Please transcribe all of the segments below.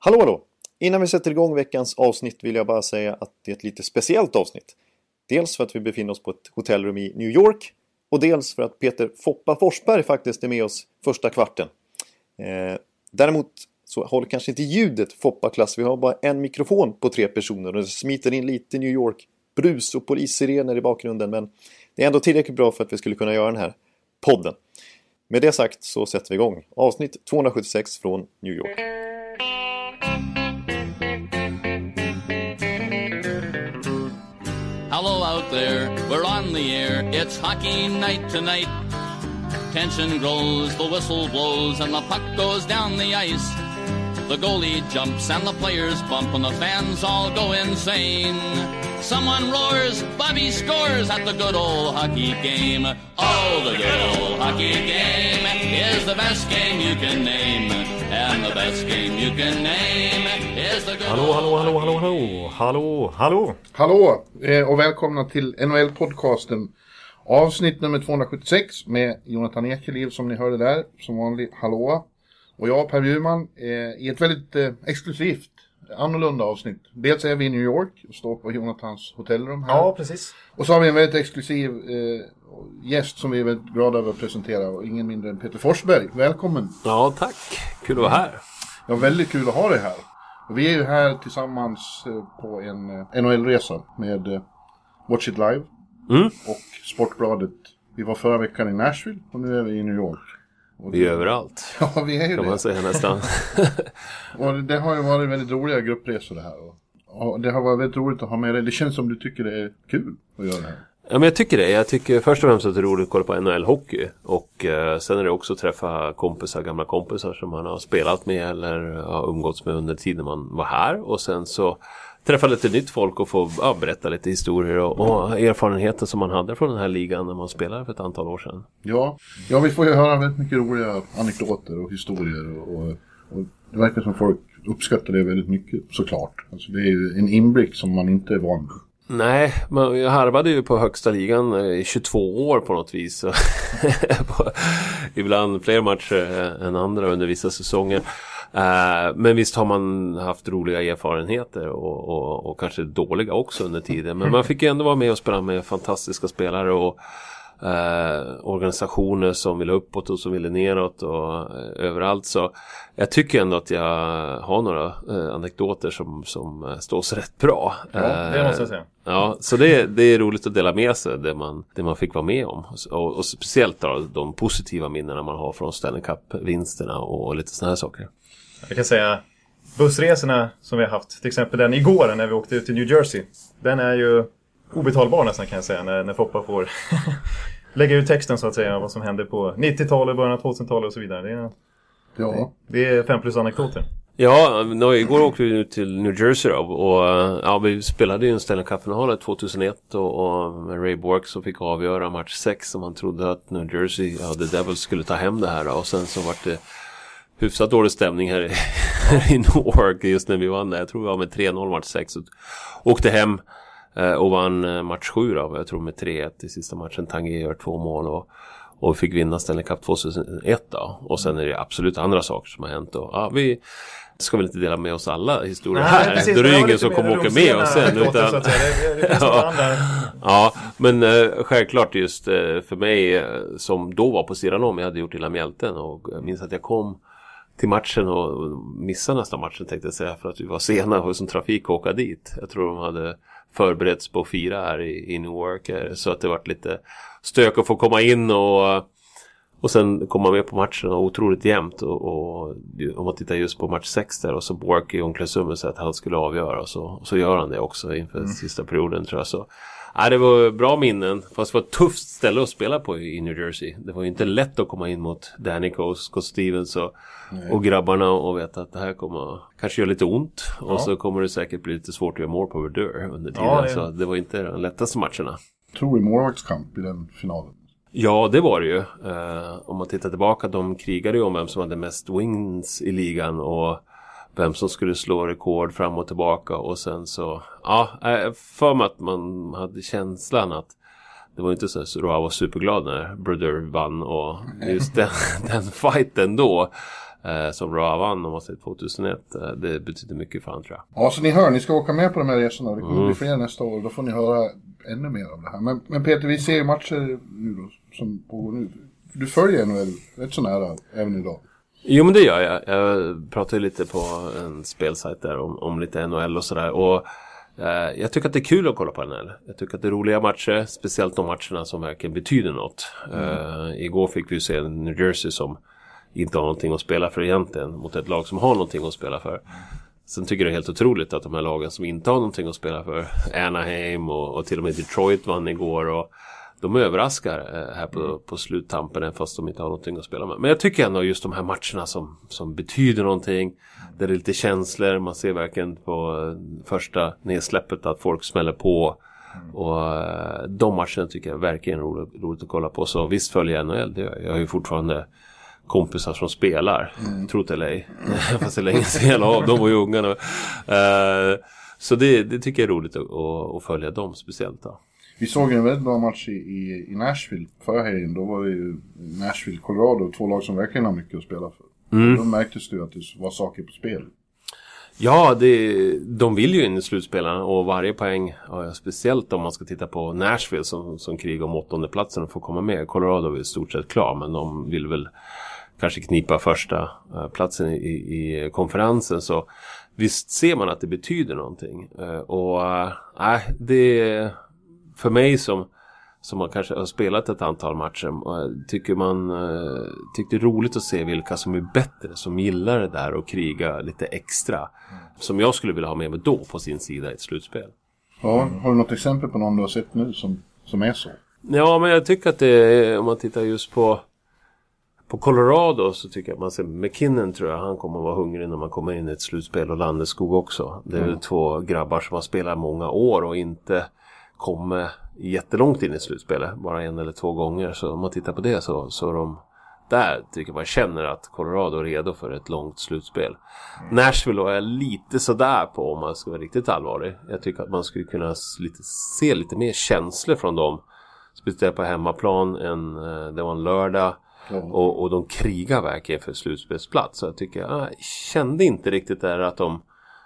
Hallå! Innan vi sätter igång veckans avsnitt vill jag bara säga att det är ett lite speciellt avsnitt. Dels för att vi befinner oss på ett hotellrum i New York och dels för att Peter Foppa Forsberg faktiskt är med oss första kvarten. Däremot så håller kanske inte ljudet Foppa-klass. Vi har bara en mikrofon på 3 personer och det smiter in lite New York brus och polissirener i bakgrunden, men det är ändå tillräckligt bra för att vi skulle kunna göra den här podden. Med det sagt så sätter vi igång. Avsnitt 276 från New York. Hello out there, we're on the air, it's hockey night tonight. Tension grows, the whistle blows and the puck goes down the ice. The goalie jumps and the players bump and the fans all go insane. Someone roars, Bobby scores at the good old hockey game. Oh, the good old hockey game is the best game you can name. And the best game you can name is the good Hallå och välkomna till NHL-podcasten. Avsnitt nummer 276 med Jonathan Ekeliv som ni hörde där, som vanligt, hallå. Och jag, Per Bjurman, i ett väldigt exklusivt, annorlunda avsnitt. Dels är vi i New York och står på Jonathans hotellrum här. Ja, precis. Och så har vi en väldigt exklusiv gäst som vi är väldigt glada över att presentera. Och ingen mindre än Peter Forsberg. Välkommen! Ja, tack. Kul att vara här. Ja, väldigt kul att ha dig här. Och vi är ju här tillsammans på en NHL-resa med Watch It Live och Sportbladet. Vi var förra veckan i Nashville och nu är vi i New York. Vi är överallt. Ja, vi är ju kan det. Man säga nästan. Och det har ju varit väldigt roliga gruppresor det här. Och det har varit väldigt roligt att ha med dig. Det känns som du tycker det är kul att göra det här. Ja, men jag tycker det. Jag tycker först och främst att det är roligt att kolla på NHL-hockey. Och sen är det också att träffa gamla kompisar som man har spelat med eller har umgåtts med under tiden man var här. Och sen så träffa lite nytt folk och få berätta lite historier och erfarenheter som man hade från den här ligan när man spelade för ett antal år sedan. Ja, vi får ju höra väldigt mycket roliga anekdoter och historier och det verkar som folk uppskattar det väldigt mycket, såklart. Alltså det är ju en inblick som man inte är van med. Nej, men jag harvade ju på högsta ligan i 22 år på något vis. Ibland fler matcher än andra under vissa säsonger. Men visst har man haft roliga erfarenheter och kanske dåliga också under tiden. Men man fick ju ändå vara med och spela med fantastiska spelare och organisationer som ville uppåt och som ville neråt och överallt. Så jag tycker ändå att jag har några anekdoter som står sig rätt bra. Ja, det måste jag säga. Ja, så det är roligt att dela med sig det man fick vara med om. Och speciellt då, de positiva minnena man har från Stanley Cup-vinsterna och lite såna här saker. Jag kan säga bussresorna som vi har haft, till exempel den igår när vi åkte ut till New Jersey. Den är ju obetalbar nästan, kan jag säga, när Foppa får lägga ut texten så att säga vad som hände på 90-talet, början av 2000-talet och så vidare. Det är 5+ anekdoter. Ja, igår åkte vi ut till New Jersey och vi spelade ju en Stanley Cup-final 2001 och med Ray Bourque som fick avgöra match 6 som man trodde att New Jersey, The Devils, skulle ta hem det här och sen så var det hyfsat dålig stämning här i New York just när vi vann där. Jag tror vi var med 3-0 match 6 och åkte hem och vann match 7 då. Jag tror med 3-1 i sista matchen. Tanguay gör 2 mål och fick vinna Stanley Cup 2001 då. Och sen är det absolut andra saker som har hänt och vi ska väl inte dela med oss alla historier här. Precis, då är det ingen som kommer åka med oss sen. Utan... ja, men självklart just för mig som då var på sidan om, jag hade gjort Illa Mjälten och jag minns att jag kom till matchen och missade nästa matchen tänkte jag säga för att vi var sena och som trafik åka dit. Jag tror de hade förberetts på att fira här i New York så att det var lite stök att få komma in och sen komma med på matchen och otroligt jämnt och om man tittar just på match 6 där och så Bourque i omklädningsrummet så att han skulle avgöra och så gör han det också inför sista perioden tror jag så. Ja, det var bra minnen, fast det var ett tufft ställe att spela på i New Jersey. Det var ju inte lätt att komma in mot Danny Scott Stevens och grabbarna och veta att det här kommer kanske göra lite ont. Ja. Och så kommer det säkert bli lite svårt att göra mål på Verdure under tiden. Ja, så det var inte de lättaste matcherna. Tror du målvaktskamp i den finalen? Ja, det var det ju. Om man tittar tillbaka, de krigade ju om vem som hade mest wins i ligan och vem som skulle slå rekord fram och tillbaka och sen så för mig att man hade känslan att det var inte så jag var superglad när Brother vann och just den fighten då som Roa vann om man säger 2001. Det betyder mycket för han, tror jag. Ja, så ni hör, ni ska åka med på de här resorna. Det kommer bli fler nästa år. Då får ni höra ännu mer om det här. Men Peter, vi ser ju matcher nu då, som pågår nu. Du följer NHL rätt så nära även idag. Jo, men det gör jag. Jag pratar ju lite på en spelsajt där om lite NHL och sådär. Och jag tycker att det är kul att kolla på NHL. Jag tycker att det är roliga matcher, speciellt de matcherna som verkligen betyder något. Igår fick vi se New Jersey som inte har någonting att spela för egentligen mot ett lag som har någonting att spela för. Sen tycker jag det är helt otroligt att de här lagen som inte har någonting att spela för, Anaheim och till och med Detroit vann igår, och de överraskar här på sluttampen fast de inte har någonting att spela med. Men jag tycker ändå just de här matcherna som betyder någonting, där det är lite känslor, man ser verkligen på första nedsläppet att folk smäller på. Och de matcherna tycker jag verkligen är roligt att kolla på. Så visst följer jag NHL, jag har ju fortfarande kompisar som spelar, tror det eller ej. Fast det är länge sedan av, de var ju unga nu. Så det tycker jag är roligt att följa dem speciellt då. Vi såg en väldigt bra match i Nashville förra helgen. Då var det ju Nashville, Colorado, 2 lag som verkligen har mycket att spela för. Då märktes det att det var saker på spel. Ja, de vill ju in i slutspelarna, och varje poäng, speciellt om man ska titta på Nashville som krigar om 8:e platsen och får komma med. Colorado är i stort sett klar, men de vill väl kanske knipa första platsen i konferensen. Så visst ser man att det betyder någonting. Och det för mig som man kanske har spelat ett antal matcher, tycker det är roligt att se vilka som är bättre, som gillar det där och kriga lite extra, som jag skulle vilja ha med mig då på sin sida i ett slutspel. Ja, har du något exempel på någon du har sett nu som är så? Ja, men jag tycker att om man tittar just på Colorado, så tycker jag att man ser McKinnon, tror jag, han kommer att vara hungrig när man kommer in i ett slutspel, och Landeskog också. Det är väl 2 grabbar som har spelat många år och inte kommer jättelångt in i slutspelet, bara 1 eller 2 gånger. Så om man tittar på det så de där, tycker man känner att Colorado är redo för ett långt slutspel. Nashville är lite sådär på, om man ska vara riktigt allvarlig. Jag tycker att man skulle kunna se lite mer känslor från dem, speciellt på hemmaplan. Det var en lördag, och de krigar verkligen för slutspelsplats. Så jag tycker jag kände inte riktigt där att de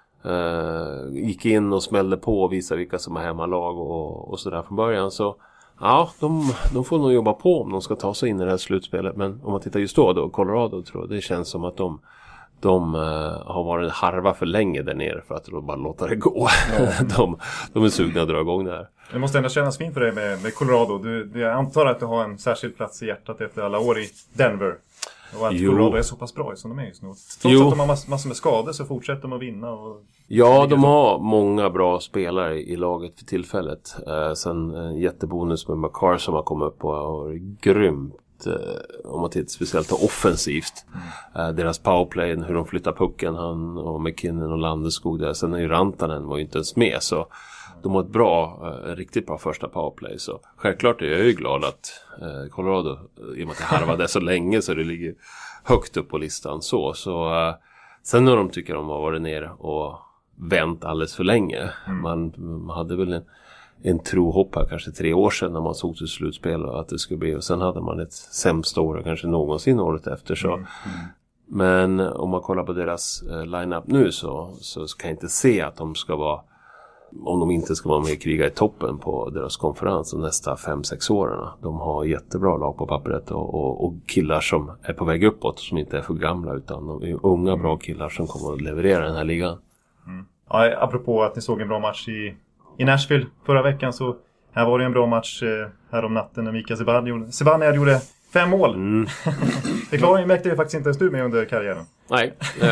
gick in och smällde på och visade vilka som är hemmalag och sådär från början. Så ja, de får nog jobba på om de ska ta sig in i det här slutspelet. Men om man tittar just då Colorado, tror jag, det känns som att de har varit harva för länge där nere för att de bara låta det gå. Ja. de är sugna att dra igång det här. Det måste ändå kännas fint för dig med Colorado. Jag antar att du har en särskild plats i hjärtat efter alla år i Denver. Och att Colorado är så pass bra som de är just nu. Trots att de har massor med skador, så fortsätter de att vinna. Ja, de har många bra spelare i laget för tillfället. Sen en jättebonus med McCarr som har kommit upp och har grymt, om man tittar speciellt offensivt. Deras powerplay, hur de flyttar pucken, han och McKinnon och Landeskog där. Sen är ju Rantanen var ju inte ens med, så de har ett riktigt bra första powerplay. Så självklart är jag ju glad att Colorado, i och med att det harvade så länge, så det ligger högt upp på listan. Så sen när de tycker de har varit nere och vänt alldeles för länge. Man hade väl en trohopp här kanske 3 år sedan när man såg till slutspel att det skulle bli, och sen hade man ett sämsta år kanske någonsin året efter. Så men om man kollar på deras lineup nu så kan jag inte se att de ska vara, om de inte ska vara med och kriga i toppen på deras konferens de nästa 5-6 åren. De har jättebra lag på pappret och killar som är på väg uppåt, som inte är för gamla, utan de är unga bra killar som kommer att leverera den här ligan. Ja, apropå att ni såg en bra match i Nashville förra veckan, så här var det en bra match här om natten när Mika Zibanejad gjorde 5 mål. Det märkte jag faktiskt inte ens du med under karriären. Nej,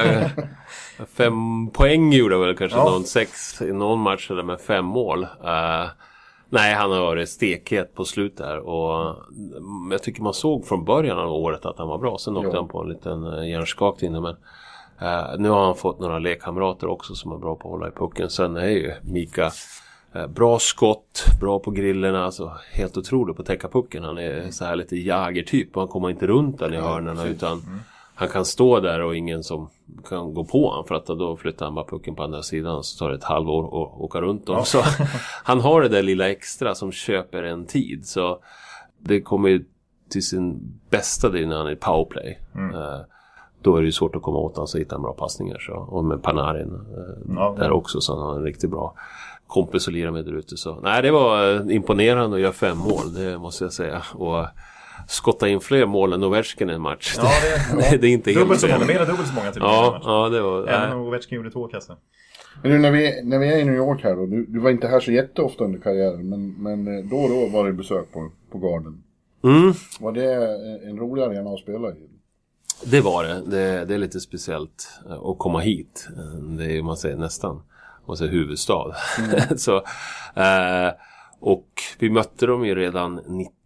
5 poäng gjorde väl kanske 6 i någon match eller med 5 mål. Nej, han har varit stekhet på slut där, och jag tycker man såg från början av året att han var bra. Sen åkte han på en liten hjärnskakning, men nu har han fått några lekkamrater också som är bra på att hålla i pucken. Sen är ju Mika bra skott, bra på grillerna, alltså helt otrolig på att täcka pucken. Han är så här lite jagertyp, och han kommer inte runt den i hörnerna, utan han kan stå där och ingen som kan gå på han, för att då flyttar han bara pucken på andra sidan, så tar det ett halvår att åka runt dem. Så han har det där lilla extra som köper en tid, så det kommer ju till sin bästa del när han är powerplay. då är det ju svårt att komma åt honom så hitta en bra passningar. Så. Och med Panarin där också, så han har en riktigt bra kompis att lira med där ute. Så. Nej, det var imponerande att göra 5 mål, det måste jag säga. Och skotta in fler mål än Ovechkin i en match. Ja, det är inte helt dubbelt så många, mer än dubbelt så många till ja, det var... Även om Ovechkin gjorde 2 kassar. Men nu när vi är i New York här då, du var inte här så jätteofta under karriären, men då och då var det besök på Garden. Var det en rolig arena att spela i? Det var det. Det är lite speciellt att komma hit. Det är ju, man säger nästan, man säger huvudstad. Så, och vi mötte dem ju redan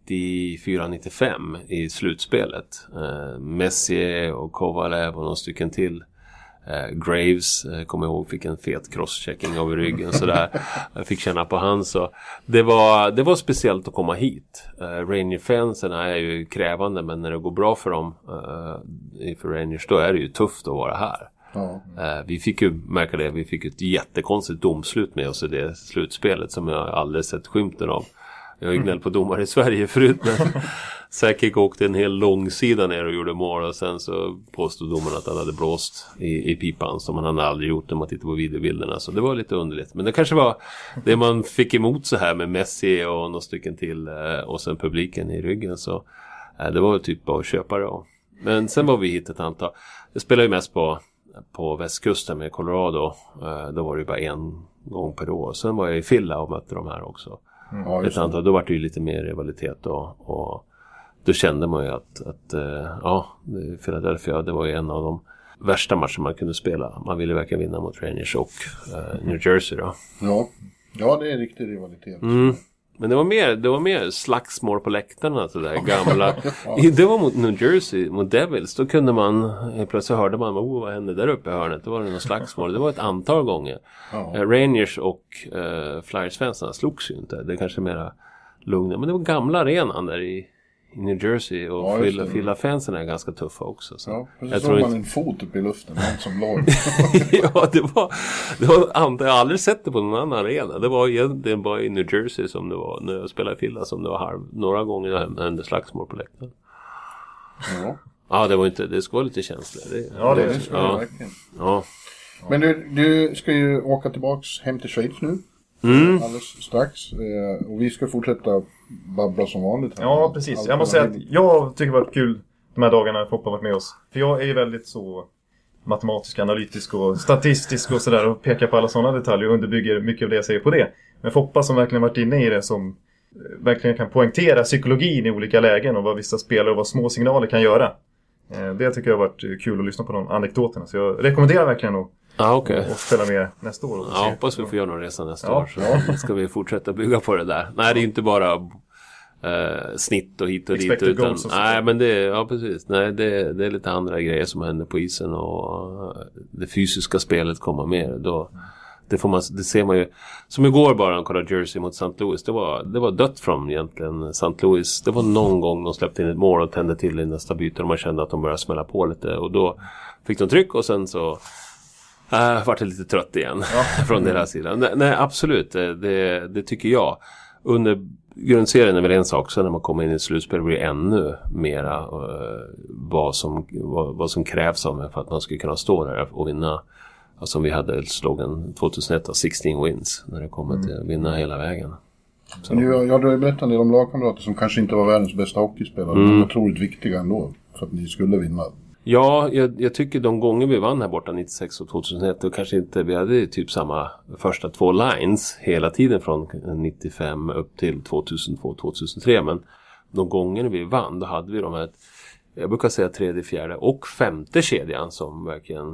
94-95 i slutspelet. Messi och Kovalev och några stycken till. Graves, kommer jag ihåg, fick en fet crosschecking över ryggen så där. Jag fick känna på han, så det var speciellt att komma hit. Rangers-fansen är ju krävande, men när det går bra för dem för Rangers, då är det ju tufft att vara här. Vi fick ju märka det, vi fick ett jättekonstigt domslut med oss i det slutspelet som jag aldrig sett skymten av. Jag har ju gnällt på domare i Sverige förut, men Säkert åkte en hel långsida ner och gjorde mål, och sen så påstod domaren att han hade blåst i pipan som han hade aldrig gjort när man tittar på videobilderna. Så det var lite underligt. Men det kanske var det man fick emot så här med Messi och några stycken till och sen publiken i ryggen. Så det var typ bara att köpa det. Men sen var vi hit ett antal. Jag spelade ju mest på västkusten med Colorado. Då var det ju bara en gång per år. Sen var jag i Philly och mötte de här också. Ett antal, då var det ju lite mer rivalitet och då kände man ju att Philadelphia, det var ju en av de värsta matcher man kunde spela. Man ville verkligen vinna mot Rangers och New Jersey då. Ja, det är riktig rivalitet. Men det var mer slagsmål på läktarna, så där gamla. Det var mot New Jersey, mot Devils. Då kunde man, plötsligt hörde man, vad hände där uppe i hörnet? Då var det någon slagsmål. Det var ett antal gånger. Rangers och Flyers-fansarna slogs ju inte. Det är kanske mera lugna. Men det var gamla arenan där i New Jersey, och Philly-fansen är ganska tuffa också. Så. Ja, jag tror man en fot upp i luften, någon som låg. Ja, det var jag har aldrig sett det på någon annan arena. Det var egentligen bara i New Jersey som det var, när jag spelade i Philly, som det var några gånger jag hände slagsmål på läktaren. Ja, det var inte, det skulle vara lite känsligt. Det skulle det verkligen. Ja. Men du ska ju åka tillbaks hem till Schweiz nu. Alldeles strax. Och vi ska fortsätta babbla som vanligt här. Ja, precis. Jag måste säga att jag tycker det har varit kul de här dagarna att Foppa har varit med oss. För jag är ju väldigt så matematisk, analytisk och statistisk och sådär, och pekar på alla sådana detaljer och underbygger mycket av det jag säger på det. Men Foppa som verkligen varit inne i det, som verkligen kan poängtera psykologin i olika lägen och vad vissa spelare och vad små signaler kan göra. Det tycker jag har varit kul att lyssna på de anekdoterna. Så jag rekommenderar verkligen att spela med nästa år. Ja, hoppas vi får göra någon resa nästa år. Så ska vi fortsätta bygga på det där. Nej, det är inte bara snitt och hit och dit. Utan, nej, men precis. Nej, det är lite andra grejer som händer på isen, och det fysiska spelet kommer mer. Då, det ser man ju. Som igår bara, de kollade Jersey mot St. Louis. Det var dött från egentligen St. Louis. Det var någon gång de släppte in ett mål och tände till i nästa byte, och man kände att de började smälla på lite. Och då fick de tryck, och sen så var det lite trött igen från deras sida. Nej, absolut. Det tycker jag. Under grundserien är väl en sak, så när man kommer in i slutspel blir det ännu mera vad som krävs av mig för att man ska kunna stå där och vinna. Alltså vi hade slogan 2001 16 wins när det kommer till att vinna hela vägen. Så. Du har berättat en del om lagkamrater som kanske inte var världens bästa hockeyspelare, men var otroligt viktiga ändå för att ni skulle vinna. Ja, jag tycker de gånger vi vann här borta 96 och 2001, då kanske inte, vi hade typ samma första 2 lines hela tiden från 95 upp till 2002-2003, men de gånger vi vann, då hade vi de här, jag brukar säga 3:e, 4:e och 5:e kedjan som verkligen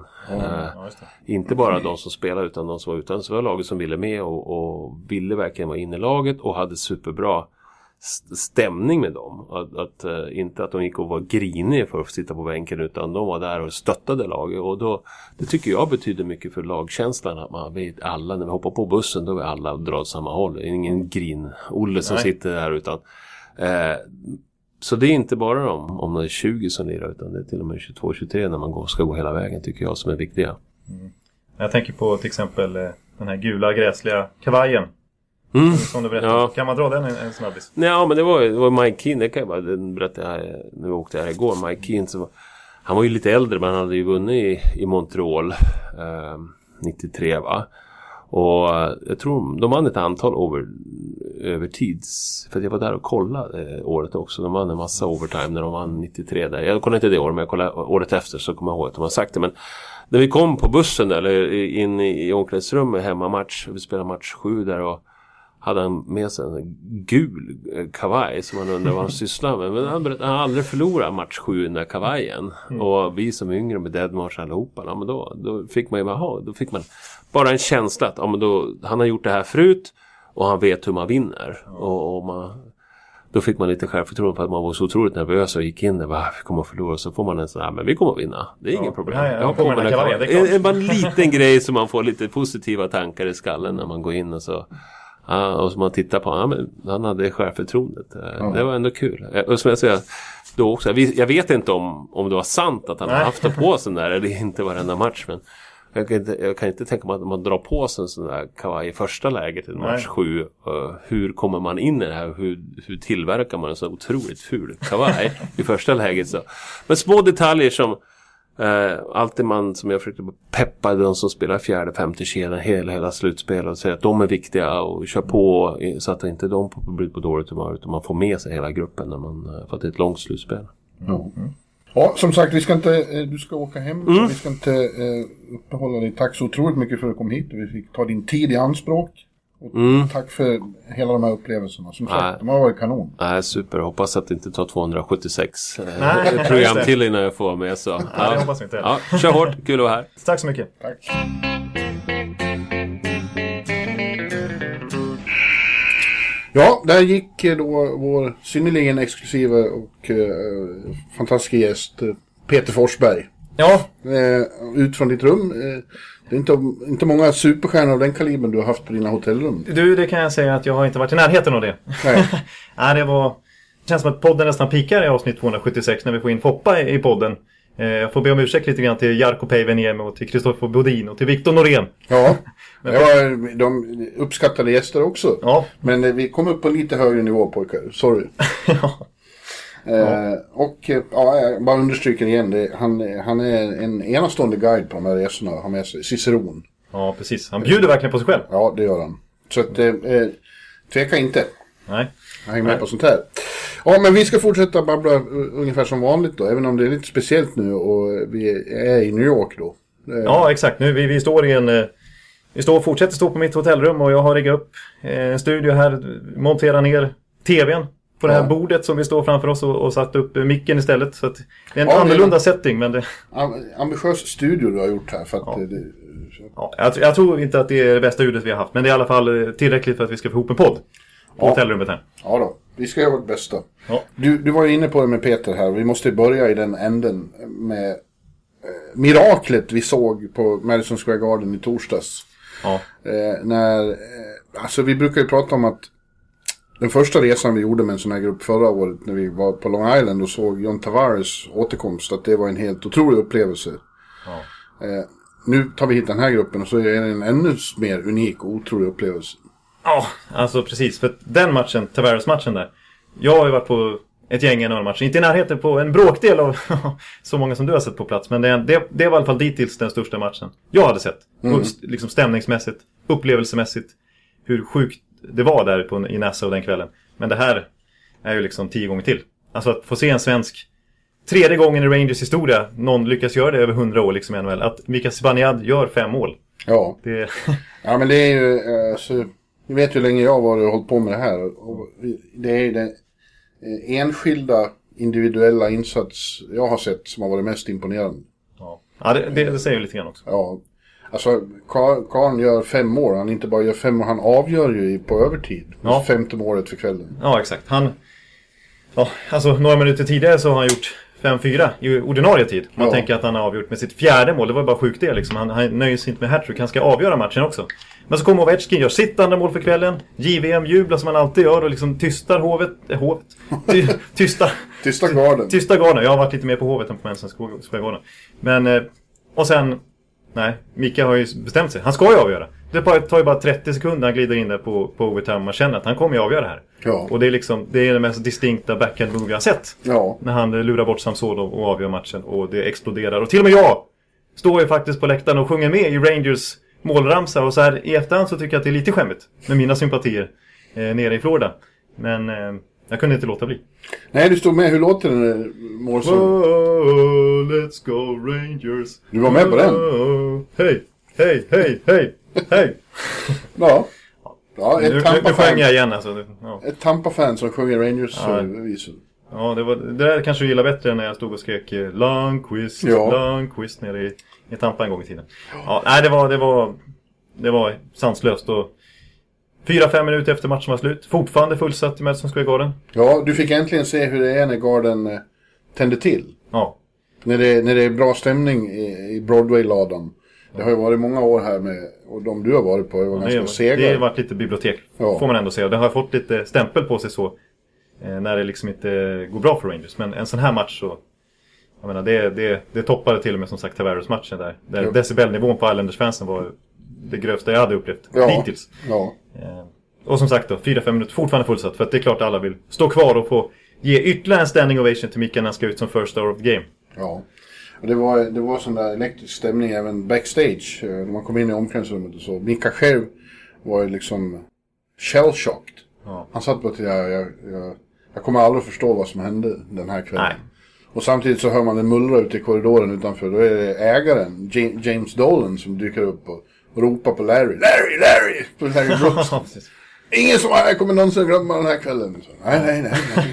inte bara de som spelade utan de som var utan, så var laget som ville med och ville verkligen vara inne i laget och hade superbra stämning med dem. Inte att de gick och var griniga för att sitta på bänken, utan de var där och stöttade laget, och då, det tycker jag betyder mycket för lagkänslan, att man vet alla, när vi hoppar på bussen då är alla drar åt samma håll. Det är ingen grin-Olle som sitter där, utan så det är inte bara om det är 20 som lirar, utan det är till och med 22-23 när man ska gå hela vägen, tycker jag, som är viktiga. Jag tänker på till exempel den här gula gräsliga kavajen. Som du berättade. Ja. Kan man dra den en snabbis? Ja, men det var Mike Keane. Det kan jag bara berätta här, när vi åkte här igår. Mike Keane, Han var ju lite äldre, men han hade ju vunnit i Montreal 93 va. Och jag tror de vann ett antal övertids. För att jag var där och kollade året också. De vann en massa overtime när de vann 93 där. Jag kollade inte det året, men jag kollade året efter så kommer jag ihåg att de har sagt det. Men när vi kom på bussen eller in i omklädningsrummet hemmamatch. Vi spelade match 7 där och hade han med sig en gul kavaj som man undrar vad han sysslar med. Men han berättade att han aldrig förlorat match 7 i den där kavajen. Och vi som är yngre med Deadmarch allihopa, ja, men då fick man ju då fick man bara en känsla att han har gjort det här förut och han vet hur man vinner. Och då fick man lite självförtroende på att man var så otroligt nervös och gick in där, vi kommer att förlora, så får man en sån här, men vi kommer att vinna. Det är ingen problem. En liten grej som man får lite positiva tankar i skallen när man går in och så. Och så man tittar på, men han hade självförtroendet. Det var ändå kul. Och som jag säger, då också, jag vet inte om det var sant att han har haft det på sig där eller inte varenda match, men jag kan inte tänka mig att man drar på sig en sån där kavaj i första läget i match 7. Hur kommer man in i det här? Hur tillverkar man en så otroligt ful kavaj i första läget? Så. Men små detaljer som alltid som jag försökte peppa de som spelar 4:e, 5:e kedjan hela slutspelet och säga att de är viktiga och kör på så att inte de blir på dåligt humör, utan man får med sig hela gruppen när man får till ett långt slutspel. Ja, som sagt, du ska åka hem. Vi ska inte uppehålla dig. Tack så otroligt mycket för att du kom hit och vi fick ta din tid i anspråk. Och tack för hela de här upplevelserna. Som sagt, de har varit kanon. Super, hoppas att det inte tar 276 program till innan jag får med. Så. Ja, det hoppas inte. Ja, kör hårt, kul att vara här. Tack så mycket. Tack. Ja, där gick då vår synnerligen exklusiva och fantastiska gäst Peter Forsberg. Ja. Ut från ditt rum. Det är inte många superstjärnor av den kalibern du har haft på dina hotellrum. Du, det kan jag säga att jag har inte varit i närheten av det. Nej. Nej, det känns som att podden nästan pikar i avsnitt 276 när vi får in Foppa i podden. Jag får be om ursäkt lite grann till Jarkko Päiväniemi och till Kristoffer Bodin och till Viktor Norén. Ja, de uppskattade gäster också. Ja. Men vi kom upp på lite högre nivå, pojkar. Sorry. Jag bara understryker igen, han är en enastående guide på de här resorna. Han har med sig Ciceron. Ja, precis. Han bjuder verkligen på sig själv. Ja, det gör han. Så att, tveka inte. Nej. Jag hänger med på sånt här. Ja, men vi ska fortsätta babbla ungefär som vanligt då. Även om det är lite speciellt nu och vi är i New York då. Ja, exakt. Nu vi står fortsätter stå på mitt hotellrum och jag har riggat upp en studio här, monterar ner tvn på det här bordet som vi står framför oss och satt upp micken istället. Så att det är en annorlunda setting. Men ambitiös studio du har gjort här. För att jag tror inte att det är det bästa ljudet vi har haft. Men det är i alla fall tillräckligt för att vi ska få ihop en podd på hotellrummet här. Ja då, vi ska göra vårt bästa. Ja. Du var ju inne på det med Peter här. Vi måste börja i den änden med miraklet vi såg på Madison Square Garden i torsdags. Ja. Alltså vi brukar ju prata om att den första resan vi gjorde med en sån här grupp förra året när vi var på Long Island och såg John Tavares återkomst, att det var en helt otrolig upplevelse. Ja. Nu tar vi hit den här gruppen och så är det en ännu mer unik och otrolig upplevelse. Ja, alltså precis. För den matchen, Tavares-matchen där. Jag har ju varit på ett gäng NHL-matcher. Inte i närheten på en bråkdel av så många som du har sett på plats. Men det var i alla fall dittills den största matchen jag hade sett. Liksom stämningsmässigt, upplevelsemässigt. Hur sjukt det var där i Nassau den kvällen. Men det här är ju liksom 10 gånger till. Alltså att få se en svensk 3:e gången i Rangers historia. Någon lyckas göra det över 100 år liksom i NHL. Att Mika Zibanejad gör 5 mål. Ja. Ja, men det är ju... Alltså, ni vet hur länge jag har hållit på med det här. Och det är den enskilda individuella insats jag har sett som har varit mest imponerande. Ja, det säger ju lite grann också. Ja. Alltså, Karn gör 5 mål. Han inte bara gör 5 mål, han avgör ju på övertid. Ja. 5:e målet för kvällen. Ja, exakt. Alltså några minuter tidigare så har han gjort 5-4 i ordinarie tid. Man tänker att han har avgjort med sitt 4:e mål. Det var bara sjukt det liksom. Han nöjer sig inte med hattrick. Han ska avgöra matchen också. Men så kommer Ovechkin, gör sitt andra mål för kvällen. JVM jublar som han alltid gör och liksom tystar Tysta garden. Jag har varit lite mer på Hovet än på Madison Square Garden. Men, och sen... Nej, Mika har ju bestämt sig. Han ska ju avgöra. Det tar ju bara 30 sekunder han glider in där på overtime. Man känner att han kommer ju avgöra det här. Ja. Och det är liksom, det är den mest distinkta backhand move jag har sett. Ja. När han lurar bort Samsonov och avgör matchen. Och det exploderar. Och till och med jag står ju faktiskt på läktaren och sjunger med i Rangers målramsa. Och så här i efterhand så tycker jag att det är lite skämmigt med mina sympatier nere i Florida. Men jag kunde inte låta bli. Nej, du stod med. Hur låter den målsång? Oh, let's go Rangers. Du var med på den? Hej, hej, hej, hej, hej. Ja. Ja, Nu sjöng jag igen alltså. Ja. Ett Tampa-fan som sjunger Rangers-visor. Ja, det där kanske du gillar bättre än när jag stod och skrek Lundqvist nere i Tampa en gång i tiden. Ja, nej, det var sanslöst. Och 4-5 minuter efter matchen var slut. Fortfarande fullsatt i Madison Square Garden. Ja, du fick äntligen se hur det är när Garden tänder till. Ja. När det är bra stämning i Broadway-ladan. Det har ju varit många år här med, och de du har varit på, det var ganska sega. Det har varit lite bibliotek, får man ändå säga. Och det har fått lite stämpel på sig så när det liksom inte går bra för Rangers. Men en sån här match så, jag menar, det toppade till och med som sagt Tavares-matchen där decibelnivån på Islanders-fansen var det grövsta jag hade upplevt hittills. Ja. Och som sagt då, 4-5 minuter fortfarande fullsatt. För att det är klart att alla vill stå kvar och få ge ytterligare en standing ovation till Mika när han ska ut som first star of the game. Ja. Och det var sån där elektrisk stämning även backstage. När man kom in i omklädningsrummet och så. Mika själv var ju liksom shell-shocked. Ja. Han satt bara till jag kommer aldrig förstå vad som hände den här kvällen. Nej. Och samtidigt så hör man det mullra ute i korridoren utanför. Då är det ägaren, James Dolan, som dyker upp och ropar på Larry. Larry! På Larry Brooks. Ingen som kommer någonsin glömma den här kvällen. Så, nej.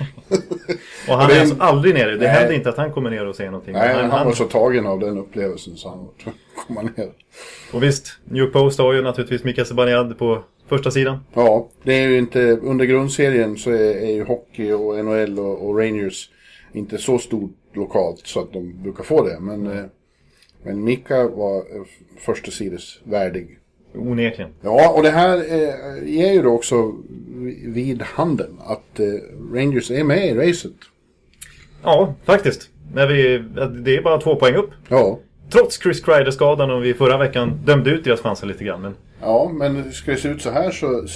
Och han är alltså aldrig nere. Det händer inte att han kommer ner och säger någonting. Nej, han var så tagen av den upplevelsen så han kommer ner. Och visst, New York Post har ju naturligtvis Mika Zibanejad på första sidan. Ja, det är ju inte, under grundserien så är ju hockey och NHL och Rangers inte så stort lokalt så att de brukar få det. Men Mika var första sides värdig. Onekligen. Ja, och det här ger ju då också vid handen att Rangers är med i racet. Ja, faktiskt. Det är bara 2 poäng upp. Ja. Trots Chris Kreider-skadan och vi förra veckan dömde ut deras chanser lite grann. Men... Ja, men ska det se ut så här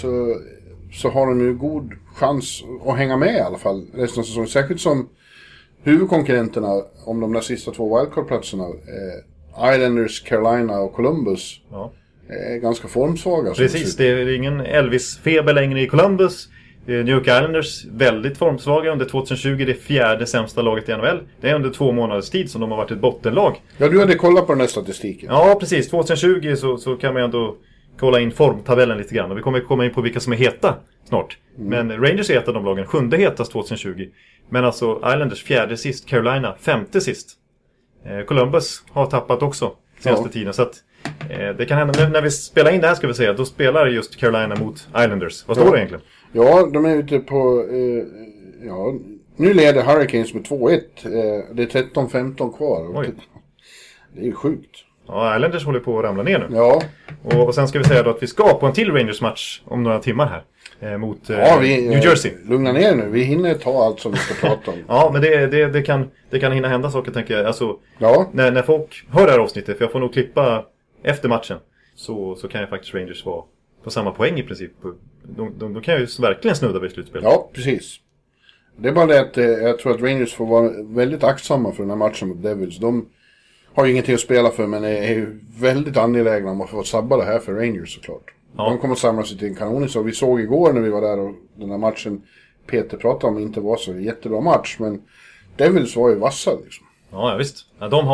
så har de ju god chans att hänga med i alla fall resten av säsongen. Särskilt som huvudkonkurrenterna om de där sista 2 wildcard-platserna Islanders, Carolina och Columbus är ganska formsvaga. Precis, det är ingen Elvis-feber längre i Columbus. New York Islanders väldigt formsvaga under 2020, det 4:e sämsta laget i NHL. Det är under 2 månaders tid som de har varit ett bottenlag. Ja, du hade kollat på den här statistiken. Ja, precis. 2020 så kan man ändå kolla in formtabellen lite grann. Och vi kommer komma in på vilka som är heta snart. Men Rangers är ett av de lagen, 7:e hetast 2020. Men alltså Islanders 4:e sist, Carolina 5:e sist. Columbus har tappat också senaste tiden. Så att det kan hända, när vi spelar in det här ska vi säga, då spelar just Carolina mot Islanders. Vad står det egentligen? Ja, de är ute på... nu leder Hurricanes med 2-1. Det är 13-15 kvar. Oj. Det är ju sjukt. Ja, Islanders håller på att ramla ner nu. Ja. Och sen ska vi säga då att vi ska på en till Rangers-match om några timmar här. Mot New Jersey. Lugna ner nu, vi hinner ta allt som vi ska prata om. Ja, men det kan hinna hända saker, tänker jag. Alltså, när folk hör det här avsnittet, för jag får nog klippa efter matchen, så kan jag faktiskt Rangers vara på samma poäng i princip. De kan ju verkligen snudda vid slutspelet. Ja, precis. Det är bara det att jag tror att Rangers får vara väldigt aktsamma för den här matchen mot Devils. De har ju ingenting att spela för, men är ju väldigt angelägna om att få sabba det här för Rangers såklart. Ja. De kommer att samla sig till en kanon. Så vi såg igår när vi var där och den här matchen Peter pratade om inte var så jättebra match. Men Devils var ju vassa liksom. Ja, visst. Ja, de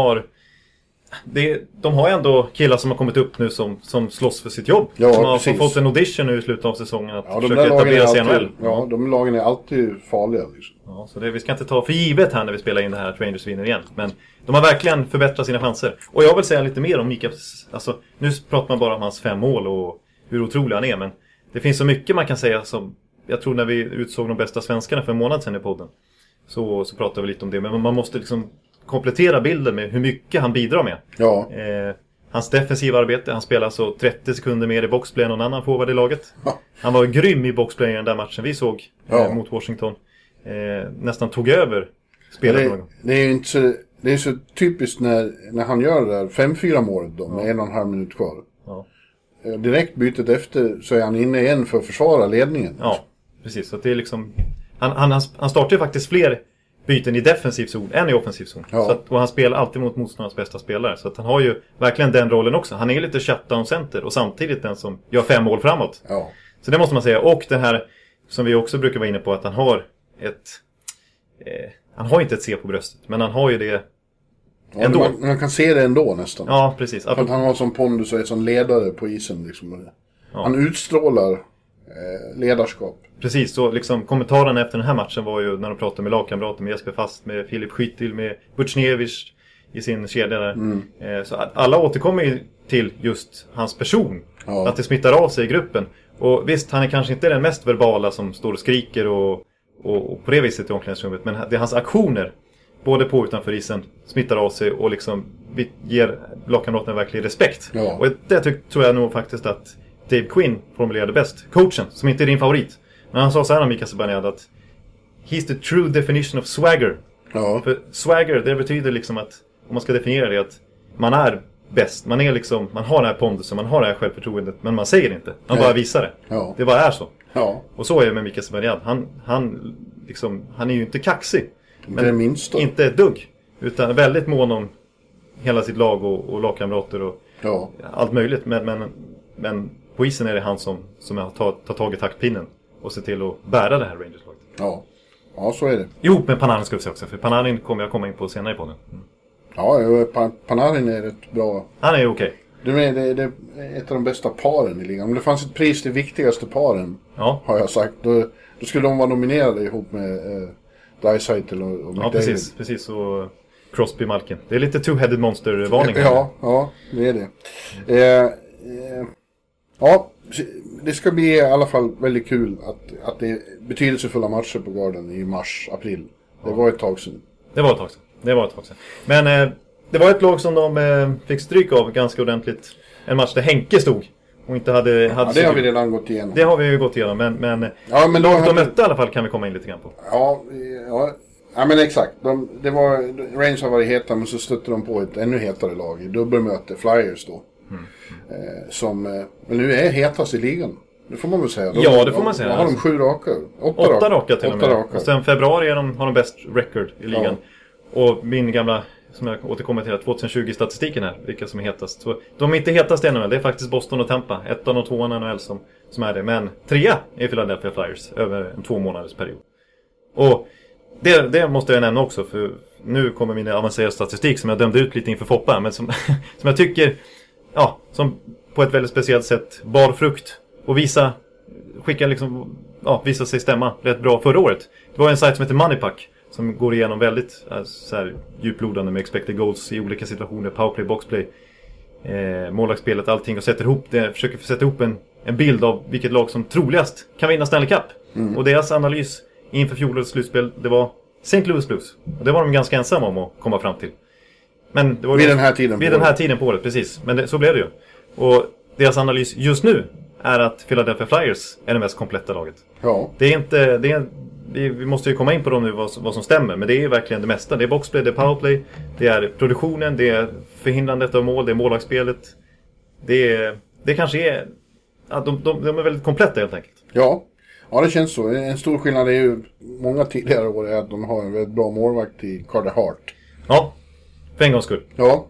har ändå killar som har kommit upp nu som slåss för sitt jobb. Ja, som har fått en audition nu i slutet av säsongen att försöka etablera sig i NHL. Ja, de lagen är alltid farliga liksom. Ja, så vi ska inte ta för givet här när vi spelar in det här att Rangers vinner igen. Men de har verkligen förbättrat sina chanser. Och jag vill säga lite mer om Mika. Alltså, nu pratar man bara om hans 5 mål och hur otrolig han är. Men det finns så mycket man kan säga som... Jag tror när vi utsåg de bästa svenskarna för en månad sedan i podden. Så pratade vi lite om det. Men man måste liksom komplettera bilden med hur mycket han bidrar med. Ja. Hans defensiva arbete, han spelar så 30 sekunder mer i boxplay än någon annan forward i laget. Ja. Han var grym i boxplay i den där matchen vi såg mot Washington. Nästan tog över spelet. Det är ju inte så, det är så typiskt när han gör det där 5-4 målet då, med 1,5 minut kvar. Ja. direkt bytet efter så är han inne igen för att försvara ledningen. Ja, precis. Så att det är liksom... Han startar ju faktiskt fler byten i defensiv zon än i offensiv zon. Ja. Så att, och han spelar alltid mot motståndarnas bästa spelare. Så att han har ju verkligen den rollen också. Han är lite shutdown center och samtidigt den som gör 5 mål framåt. Ja. Så det måste man säga. Och det här som vi också brukar vara inne på, att han har han har inte ett C på bröstet, men han har ju det ändå. Man kan se det ändå nästan. Ja, precis. För att han har som pondus och är som ledare på isen. Liksom. Ja. Han utstrålar ledarskap. Precis, så liksom kommentarerna efter den här matchen var ju när de pratade med lagkamrater, med Jesper Fast, med Filip Skyttil, med Buchnevich i sin kedja där. Så alla återkommer ju till just hans person. Ja. Att det smittar av sig i gruppen. Och visst, han är kanske inte den mest verbala som står och skriker och på det viset i omklädningsrummet. Men det är hans aktioner, både på och utanför isen, smittar av sig och liksom ger lagkamraterna verkligen respekt. Ja. Och det tror jag nog faktiskt att Dave Quinn formulerade bäst. Coachen, som inte är din favorit. Men han sa så här om Mika Zibanejad att he's the true definition of swagger. Ja. För swagger, det betyder liksom att, om man ska definiera det, att man är bäst. Man är liksom, man har den här pondusen, man har det här självförtroendet, men man säger inte. Man bara visar det. Ja. Det bara är så. Ja. Och så är det med Mika Zibanejad. Han är ju inte kaxig. Men det minsta. Inte ett dugg. Utan väldigt mån om hela sitt lag och lagkamrater och allt möjligt. Men på isen är det han som tar tag i taktpinnen och ser till att bära det här Rangers-laget. Ja, så är det. Ihop med Panarin ska vi säga också, för Panarin kommer jag komma in på senare i podden. Ja, Panarin är rätt bra. Han är okej. Det är ett av de bästa paren i ligan. Om det fanns ett pris till viktigaste paren, har jag sagt, då skulle de vara nominerade ihop med Draisaitl och McDavid. Ja, precis. Och Crosby Malkin. Det är lite two-headed monster-varning. Ja, det är det. Ja, det ska bli i alla fall väldigt kul att det är betydelsefulla matcher på Garden i mars, april. Det var ett tag sedan. Det var ett tag sedan. Men det var ett lag som de fick stryk av ganska ordentligt. En match där Henke stod och inte hade det har vi redan gått igenom. Det har vi ju gått igenom, men laget de mötte i alla fall kan vi komma in lite grann på. Ja, men exakt. Rangers har varit heta, men så stötte de på ett ännu hetare lag i dubbelmöte, Flyers då. Som nu är hetast i ligan. Det får man väl säga. Det får man säga. Har de 7 raka? 8 raka till och med. Och sen februari har de bäst record i ligan. Och min gamla, som jag återkommer till, 2020-statistiken här, vilka som är hetast. Så de är inte hetast i NHL, det är faktiskt Boston och Tampa. 1 och 2 NHL som är det. Men 3 är Philadelphia Flyers över en 2 månaders period. Och det måste jag nämna också, för nu kommer min avancerade statistik som jag dömde ut lite inför Foppa, men som jag tycker, som på ett väldigt speciellt sätt bar frukt och visa sig stämma rätt bra förra året. Det var en sajt som heter Moneypuck som går igenom väldigt så här djuplodande med expected goals i olika situationer, powerplay, boxplay, målvaktsspelet, allting, och försöker sätta ihop en bild av vilket lag som troligast kan vinna Stanley Cup. Och deras analys inför fjolårets slutspel, det var St. Louis Blues. Och det var de ganska ensamma om att komma fram till. Men det var vid den här tiden på året, precis. Men så blev det ju. Och deras analys just nu är att Philadelphia Flyers är det mest kompletta laget. Ja. Det är inte... Vi måste ju komma in på dem nu vad som stämmer. Men det är verkligen det mesta. Det är boxplay, det är powerplay, det är produktionen, det är förhindrandet av mål, det är målvaktsspelet. Det kanske är... De är väldigt kompletta helt enkelt. Ja, det känns så. En stor skillnad är ju många tidigare år är att de har en väldigt bra målvakt i Carter Hart. Ja, för en gångs skull. Ja.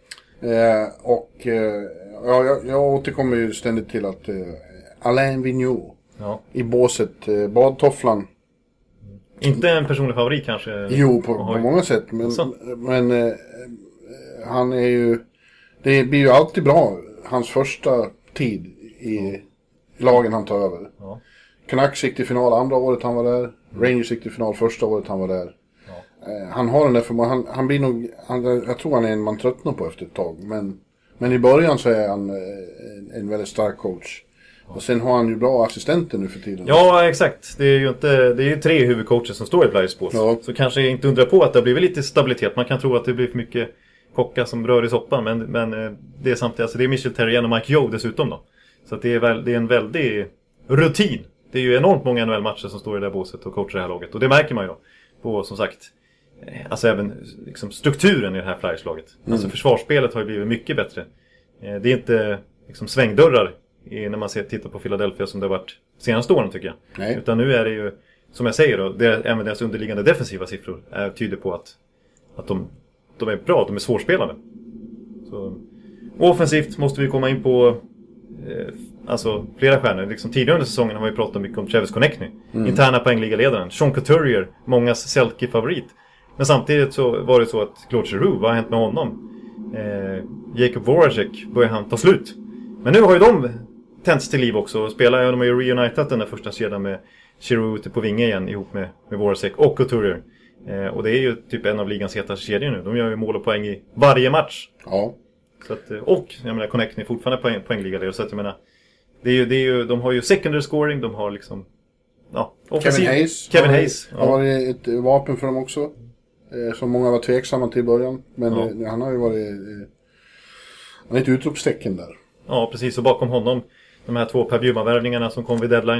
Jag återkommer ju ständigt till att Alain Vigneault i båset, badtofflan. Inte en personlig favorit kanske? Jo, på många sätt. Men han är ju... Det blir ju alltid bra hans första tid i lagen han tar över. Ja. Canucks gick till final andra året han var där. Rangers gick till final första året han var där. Han har den där förmågan. Han blir nog... jag tror han är en man tröttnar på efter ett tag. Men i början så är han en väldigt stark coach. Och sen har han ju bra assistenter nu för tiden. Ja, exakt. Det är ju 3 huvudcoacher som står i Flyers på. Ja. Så kanske inte undra på att det har blivit lite stabilitet. Man kan tro att det blir för mycket kockar som rör i soppan. Men det är samtidigt... Alltså det är Michel Therrien och Mike Yeo dessutom då. Så att det är en väldig rutin. Det är ju enormt många NHL-matcher som står i det där båset och coachar det här laget. Och det märker man ju då. På, som sagt... Alltså även liksom, strukturen i det här Flyers-laget. Alltså försvarsspelet har ju blivit mycket bättre. Det är liksom svängdörrar när man tittar på Philadelphia som det har varit senaste åren tycker jag. Nej. Utan nu är det ju, som jag säger då, även deras underliggande defensiva siffror tyder på att de är bra, de är svårspelade. Så, offensivt måste vi komma in på alltså flera stjärnor. Liksom, tidigare under säsongen har vi pratat mycket om Travis Konechny, interna poängligaledaren. Sean Couturier, mångas Selke-favorit. Men samtidigt så var det så att Claude Giroux, vad har hänt med honom? Jakub Voracek börjar han ta slut. Men nu har ju de tänts till liv också och spelar. De har ju reunitat den där första kedjan med Giroux ute på vinge igen ihop med Voracek och Couturier. Och det är ju typ en av ligans hetaste kedjor nu. De gör ju mål och poäng i varje match. Ja. Så att, och jag menar Konechny är fortfarande poängligaledare. Så att jag menar, det är ju, de har ju secondary scoring, de har liksom Kevin Hayes ja. Har varit ett vapen för dem också. Som många var tveksamma till i början. Men han har ju varit han är ett utropstecken där. Ja, precis. Och bakom honom de här 2 Per Bjurman-värvningarna som kom vid deadline.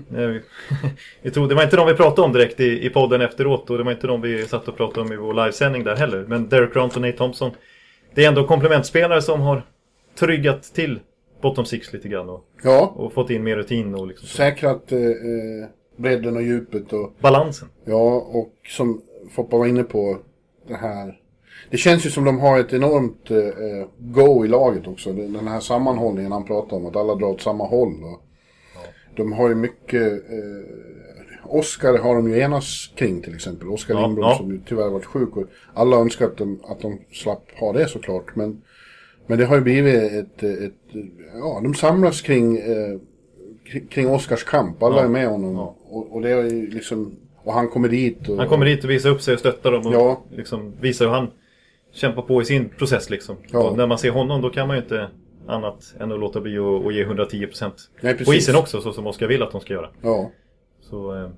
Det var inte de vi pratade om direkt i podden efteråt. Och det var inte de vi satt och pratade om i vår livesändning där heller. Men Derek Grant och Nate Thompson, det är ändå komplementspelare som har tryggat till bottom six lite grann. Och fått in mer rutin. Och liksom säkrat bredden och djupet. Och balansen. Ja, och som Foppa var inne på det här. Det känns ju som de har ett enormt go i laget också. Den här sammanhållningen han pratar om. Att alla drar åt samma håll. Och de har ju mycket... Oscar har de ju enas kring till exempel. Oscar Lindblom som ju tyvärr varit sjuk. Och alla önskar att de slapp ha det såklart. Men det har ju blivit de samlas kring Oscars kamp. Alla är med honom. Och det är ju liksom... Och han kommer dit. Han kommer dit och visar upp sig och stöttar dem. Och liksom visar hur han kämpar på i sin process liksom. Och när man ser honom då kan man ju inte annat än att låta bli och ge 110% på isen också, så som Oscar vill att de ska göra. Ja. Så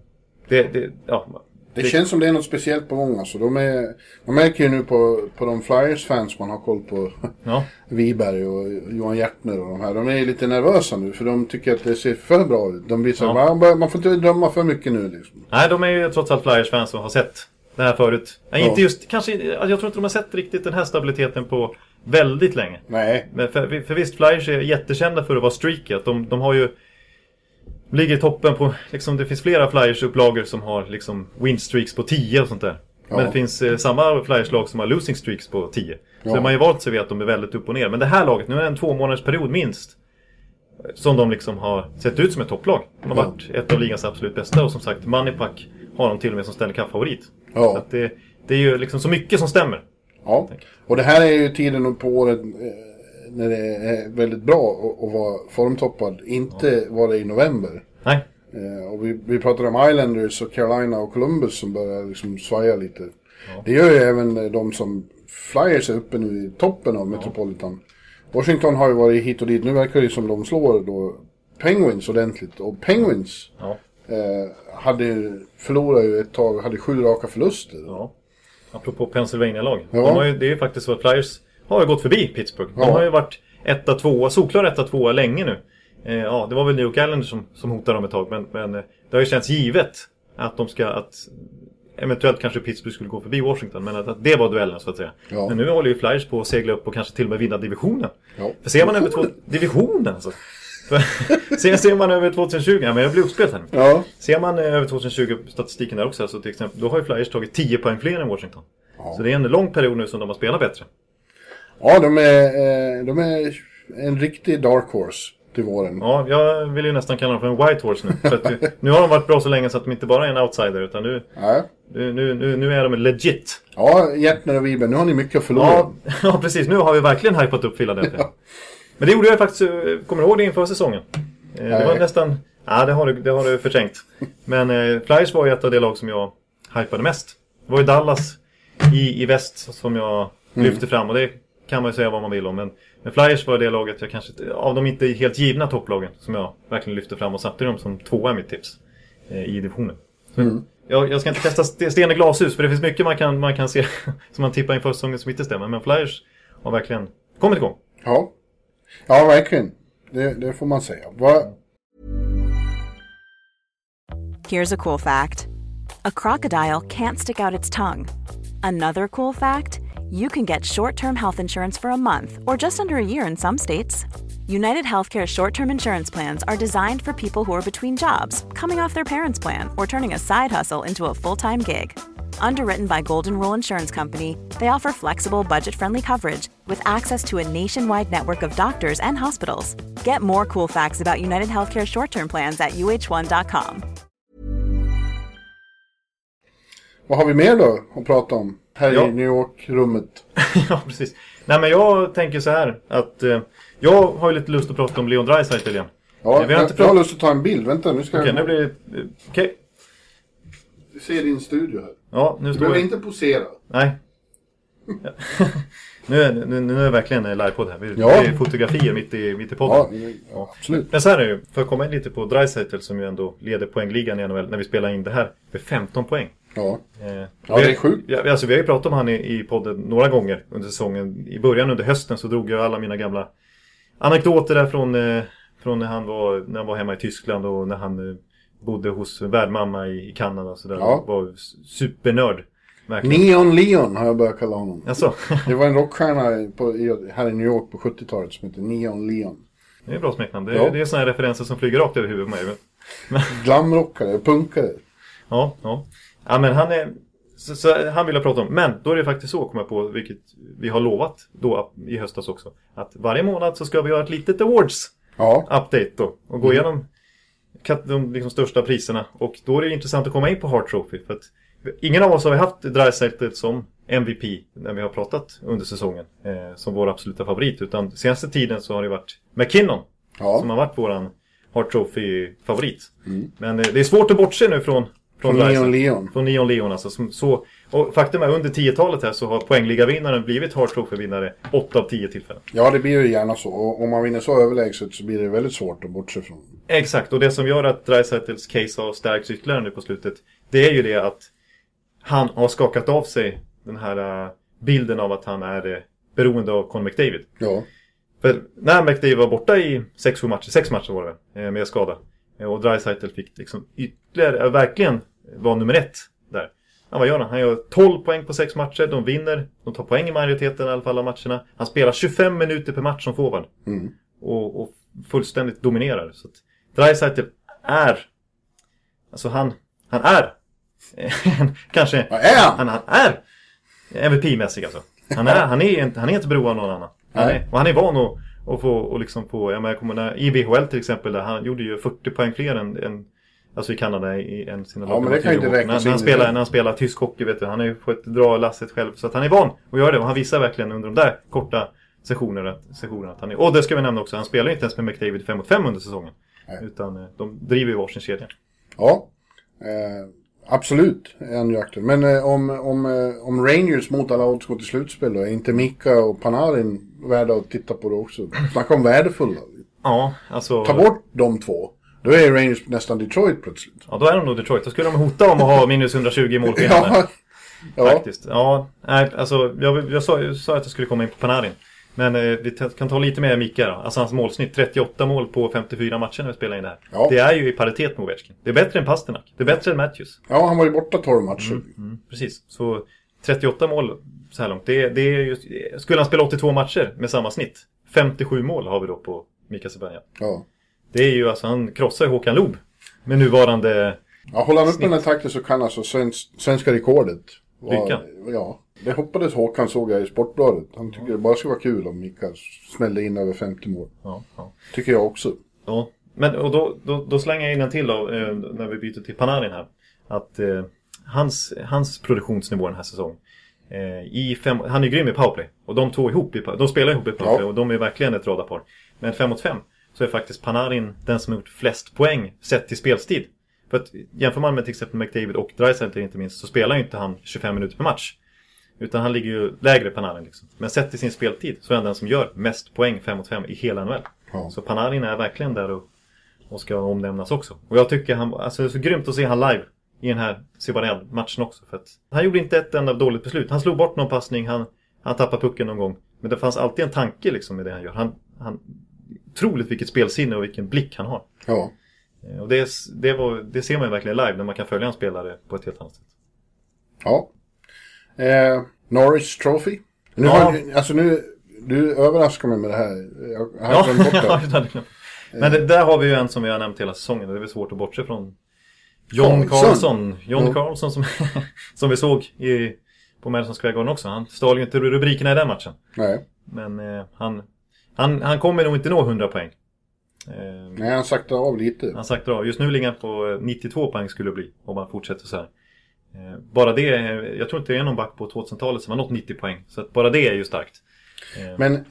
det känns som det är något speciellt på många. Så man märker ju nu på de Flyers-fans man har koll på. Wiberg och Johan Hjärtner och de här. De är lite nervösa nu för de tycker att det ser för bra ut. De blir så man får inte drömma för mycket nu liksom. Nej, de är ju trots allt Flyers-fans som har sett det här förut. Inte just, kanske, jag tror inte de har sett riktigt den här stabiliteten på väldigt länge. Nej. Men för visst, Flyers är jättekända för att vara streaky. Att de har ju ligger i toppen på, liksom, det finns flera Flyers-upplagor som har liksom win-streaks på 10 och sånt där. Ja. Men det finns samma Flyers-lag som har losing streaks på 10. Så man har ju valt sig vid att de är väldigt upp och ner. Men det här laget, nu är det en 2-månadersperiod minst, som de liksom har sett ut som ett topplag. De har varit ett av ligans absolut bästa. Och som sagt, Moneypuck har de till och med som Stanley Cup-favorit. Ja. Så att det är ju liksom så mycket som stämmer. Ja, och det här är ju tiden på året när det är väldigt bra att vara formtoppad. Inte var det i november. Nej. Och vi pratade om Islanders och Carolina och Columbus som börjar liksom svaja lite. Ja. Det gör ju även de som Flyers är uppe nu i toppen av Metropolitan. Washington har ju varit hit och dit. Nu verkar det som de slår då Penguins ordentligt. Och Penguins förlorade ju ett tag, hade 7 raka förluster. Ja. Apropå Pennsylvania-lag. Ja. Det är ju faktiskt så att Flyers har gått förbi Pittsburgh. De har ju varit 1-2, solklar 1-2 länge nu. Det var väl New York Islanders som hotade dem ett tag. Men det har ju känts givet att de ska... att eventuellt kanske Pittsburgh skulle gå förbi Washington. Men att det var duellen så att säga. Ja. Men nu håller ju Flyers på att segla upp och kanske till och med vinna divisionen. Ja. För ser man över divisionen alltså. Ser man över 2020, men jag blir uppspelt här nu. Ja. Ser man över 2020 statistiken där också, så till exempel, då har ju Flyers tagit 10 poäng fler än Washington. Ja. Så det är en lång period nu som de har spelat bättre. Ja, de är en riktig dark horse till våren. Ja, jag vill ju nästan kalla dem för en white horse nu. För att nu har de varit bra så länge så att de inte bara är en outsider, utan nu är de legit. Ja, Hjärtner och Wiberg, nu har ni mycket att förlora. Ja, precis. Nu har vi verkligen hypat upp Philadelphia. Ja. Men det gjorde jag faktiskt, kommer du ihåg det inför säsongen? Det var nästan, det har du förträngt. Men Flyers var ju ett av de lag som jag hypade mest. Det var ju Dallas i väst som jag lyfte fram, och det kan man ju säga vad man vill om. Men Flyers var det laget jag kanske, av de inte helt givna topplagen, som jag verkligen lyfte fram och satte dem som 2 i mitt tips i divisionen. Jag ska inte testa sten i glashus, för det finns mycket man kan se som man tippar inför säsongen som inte stämmer. Men Flyers har verkligen kommit igång. Ja, verkligen. Det får man säga. Here's a cool fact. A crocodile can't stick out its tongue. Another cool fact, you can get short-term health insurance for a month or just under a year in some states. United Healthcare short-term insurance plans are designed for people who are between jobs, coming off their parents' plan, or turning a side hustle into a full-time gig. Underwritten by Golden Rule Insurance Company, they offer flexible, budget-friendly coverage with access to a nationwide network of doctors and hospitals. Get more cool facts about United Healthcare short-term plans at uh1.com. Vad har vi mer då att prata om här Ja. i New York-rummet? Ja, precis. Nej, men jag tänker så här att jag har ju lite lust att prata om Leon Draisaitl igen. Ja, Vi har inte jag har lust att ta en bild. Vänta, nu ska Okej, nu blir det... Okej. Du ser din studio här. Ja, nu Du står behöver vi... inte posera. Nej. Ja. nu är det verkligen livepodd här. Det Ja. är fotografier mitt i podden. Ja, absolut. Men så här är det ju, för att komma in lite på Draisaitl som ju ändå leder poängligan i NHL när vi spelar in det här med 15 poäng. Ja. Ja, Det är sjukt. Vi har ju pratat om han i podden några gånger under säsongen. I början under hösten så drog jag alla mina gamla anekdoter där från när han var hemma i Tyskland och när han bodde hos värdmamma i Kanada. Så där. Ja. Var supernörd. Verkligen. Neon Leon har jag börjat kalla honom. Alltså, Det var en rockstjärna här i New York på 70-talet som heter Neon Leon. det är bra smeknamn. Det Ja. är såna här referenser som flyger rakt över huvudet på mig. Glamrockare, punkare. Ja. Ja, men han är... Så han vill jag prata om. Men då är det faktiskt så, kommer jag på, vilket vi har lovat då i höstas också. Att varje månad så ska vi göra ett litet awards-update då. Och gå igenom de liksom största priserna. Och då är det intressant att komma in på Hart Trophy. För att ingen av oss har haft Draisaitl som MVP när vi har pratat under säsongen. Som vår absoluta favorit. Utan senaste tiden så har det varit McKinnon. Ja. Som har varit våran Hart Trophy-favorit. Men det är svårt att bortse nu från Neon Leon. Från Neon Leon alltså. Och faktum är under 10-talet här så har poängligavinnaren blivit Hart Trophy-vinnare 8 av 10 tillfällen. Ja, det blir ju gärna så. Och om man vinner så överlägset så blir det väldigt svårt att bortse från. Exakt, och det som gör att Draisaitls case har stärkts ytterligare nu på slutet, det är ju det att han har skakat av sig den här bilden av att han är beroende av Conor McDavid. Ja. För när McDavid var borta i 6 matcher var det med skada. Och Draisaitl fick liksom ytterligare, verkligen var nummer 1 där. Ja, vad gör han? Han gör 12 poäng på 6 matcher, de vinner, de tar poäng i majoriteten i alla fall av matcherna. Han spelar 25 minuter per match som forward. Och fullständigt dominerar. Så att Draisaitl är, alltså han är kanske, Vad är han? han är MVP-mässig alltså. Han är inte beroende av någon annan. Han är van att få liksom på, jag kommer i VHL till exempel där han gjorde ju 40 poäng fler än alltså i Kanada än sina lag. Ja, men det kan ju inte räknas när han spelar tysk hockey, vet du, han har ju fått dra lasset själv, så att han är van att göra det, och han visar verkligen under de där korta sessionerna att han är, och det ska vi nämna också, han spelar ju inte ens med McDavid 5-5 under säsongen. Nej. Utan de driver ju varsin kedja. Ja, absolut är han ju aktuell. Men om Rangers mot alla odds går till slutspel då, är inte Mika och Panarin värda att titta på det också? Snacka om värdefulla. Ja, alltså... Ta bort de två. Då är Rangers nästan Detroit plötsligt. Ja, då är de nog Detroit. Då skulle de hota om att ha minus 120 målskillnader. Ja. Faktiskt. Ja, nej, alltså jag sa att jag skulle komma in på Panarin. Men vi kan ta lite mer Mika då. Alltså hans målsnitt, 38 mål på 54 matcher när vi spelar in det här. Ja. Det är ju i paritet med Ovechkin. Det är bättre än Pasternak. Det är bättre än Matthews. Ja, han var ju borta 12 matcher. Precis. Så 38 mål så här långt. Det är ju, skulle han spela 82 matcher med samma snitt. 57 mål har vi då på Mika Zibanejad. Ja. Det är ju alltså, han krossar ju Håkan Loob med nuvarande... Ja, håller han upp den här takten så kan alltså svenska rekordet. Lycka. Ja, det hoppades Håkan, såg jag i Sportbladet. Han tycker det bara skulle vara kul om Mika smällde in över 50 mål. Ja. Tycker jag också. Ja. Men och då slänger jag in en till då, när vi byter till Panarin här. Att hans produktionsnivå den här säsongen. Han är grym i powerplay. Och de två de spelar ihop i powerplay. Och de är verkligen ett radarpar. Men 5-5 så är faktiskt Panarin den som har gjort flest poäng sett till spelstid. För att jämför man med till exempel McDavid och Draisaitl inte minst, så spelar ju inte han 25 minuter per match. Utan han ligger ju lägre Panarin liksom. Men sett till sin speltid så är han den som gör mest poäng 5-5 i hela NHL. Ja. Så Panarin är verkligen där och ska omnämnas också. Och jag tycker alltså det är så grymt att se han live i den här Zibanejad-matchen också. För att han gjorde inte ett enda dåligt beslut. Han slog bort någon passning, han tappade pucken någon gång. Men det fanns alltid en tanke liksom i det han gör. Han otroligt vilket spelsinne och vilken blick han har. Ja. Och det ser man ju verkligen live när man kan följa en spelare på ett helt annat sätt. Ja. Norris Trophy. Nu Du överraskar mig med det här. Jag har glömt bort det. Men där har vi ju en som vi har nämnt hela säsongen. Det är väl svårt att bortse från. John Carlson som vi såg på Madison Square Garden också. Han stal ju inte rubrikerna i den matchen. Nej. Men han kommer nog inte nå 100 poäng. Nej, han saktar av lite. Han saktar av. Just nu ligger han på 92 poäng skulle det bli om man fortsätter så här. Bara det, jag tror inte det är någon back på 2000-talet som har nått 90 poäng. Så att bara det är ju starkt. Men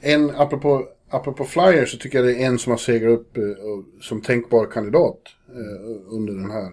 apropå Flyers så tycker jag det är en som har segrat upp som tänkbar kandidat under den här,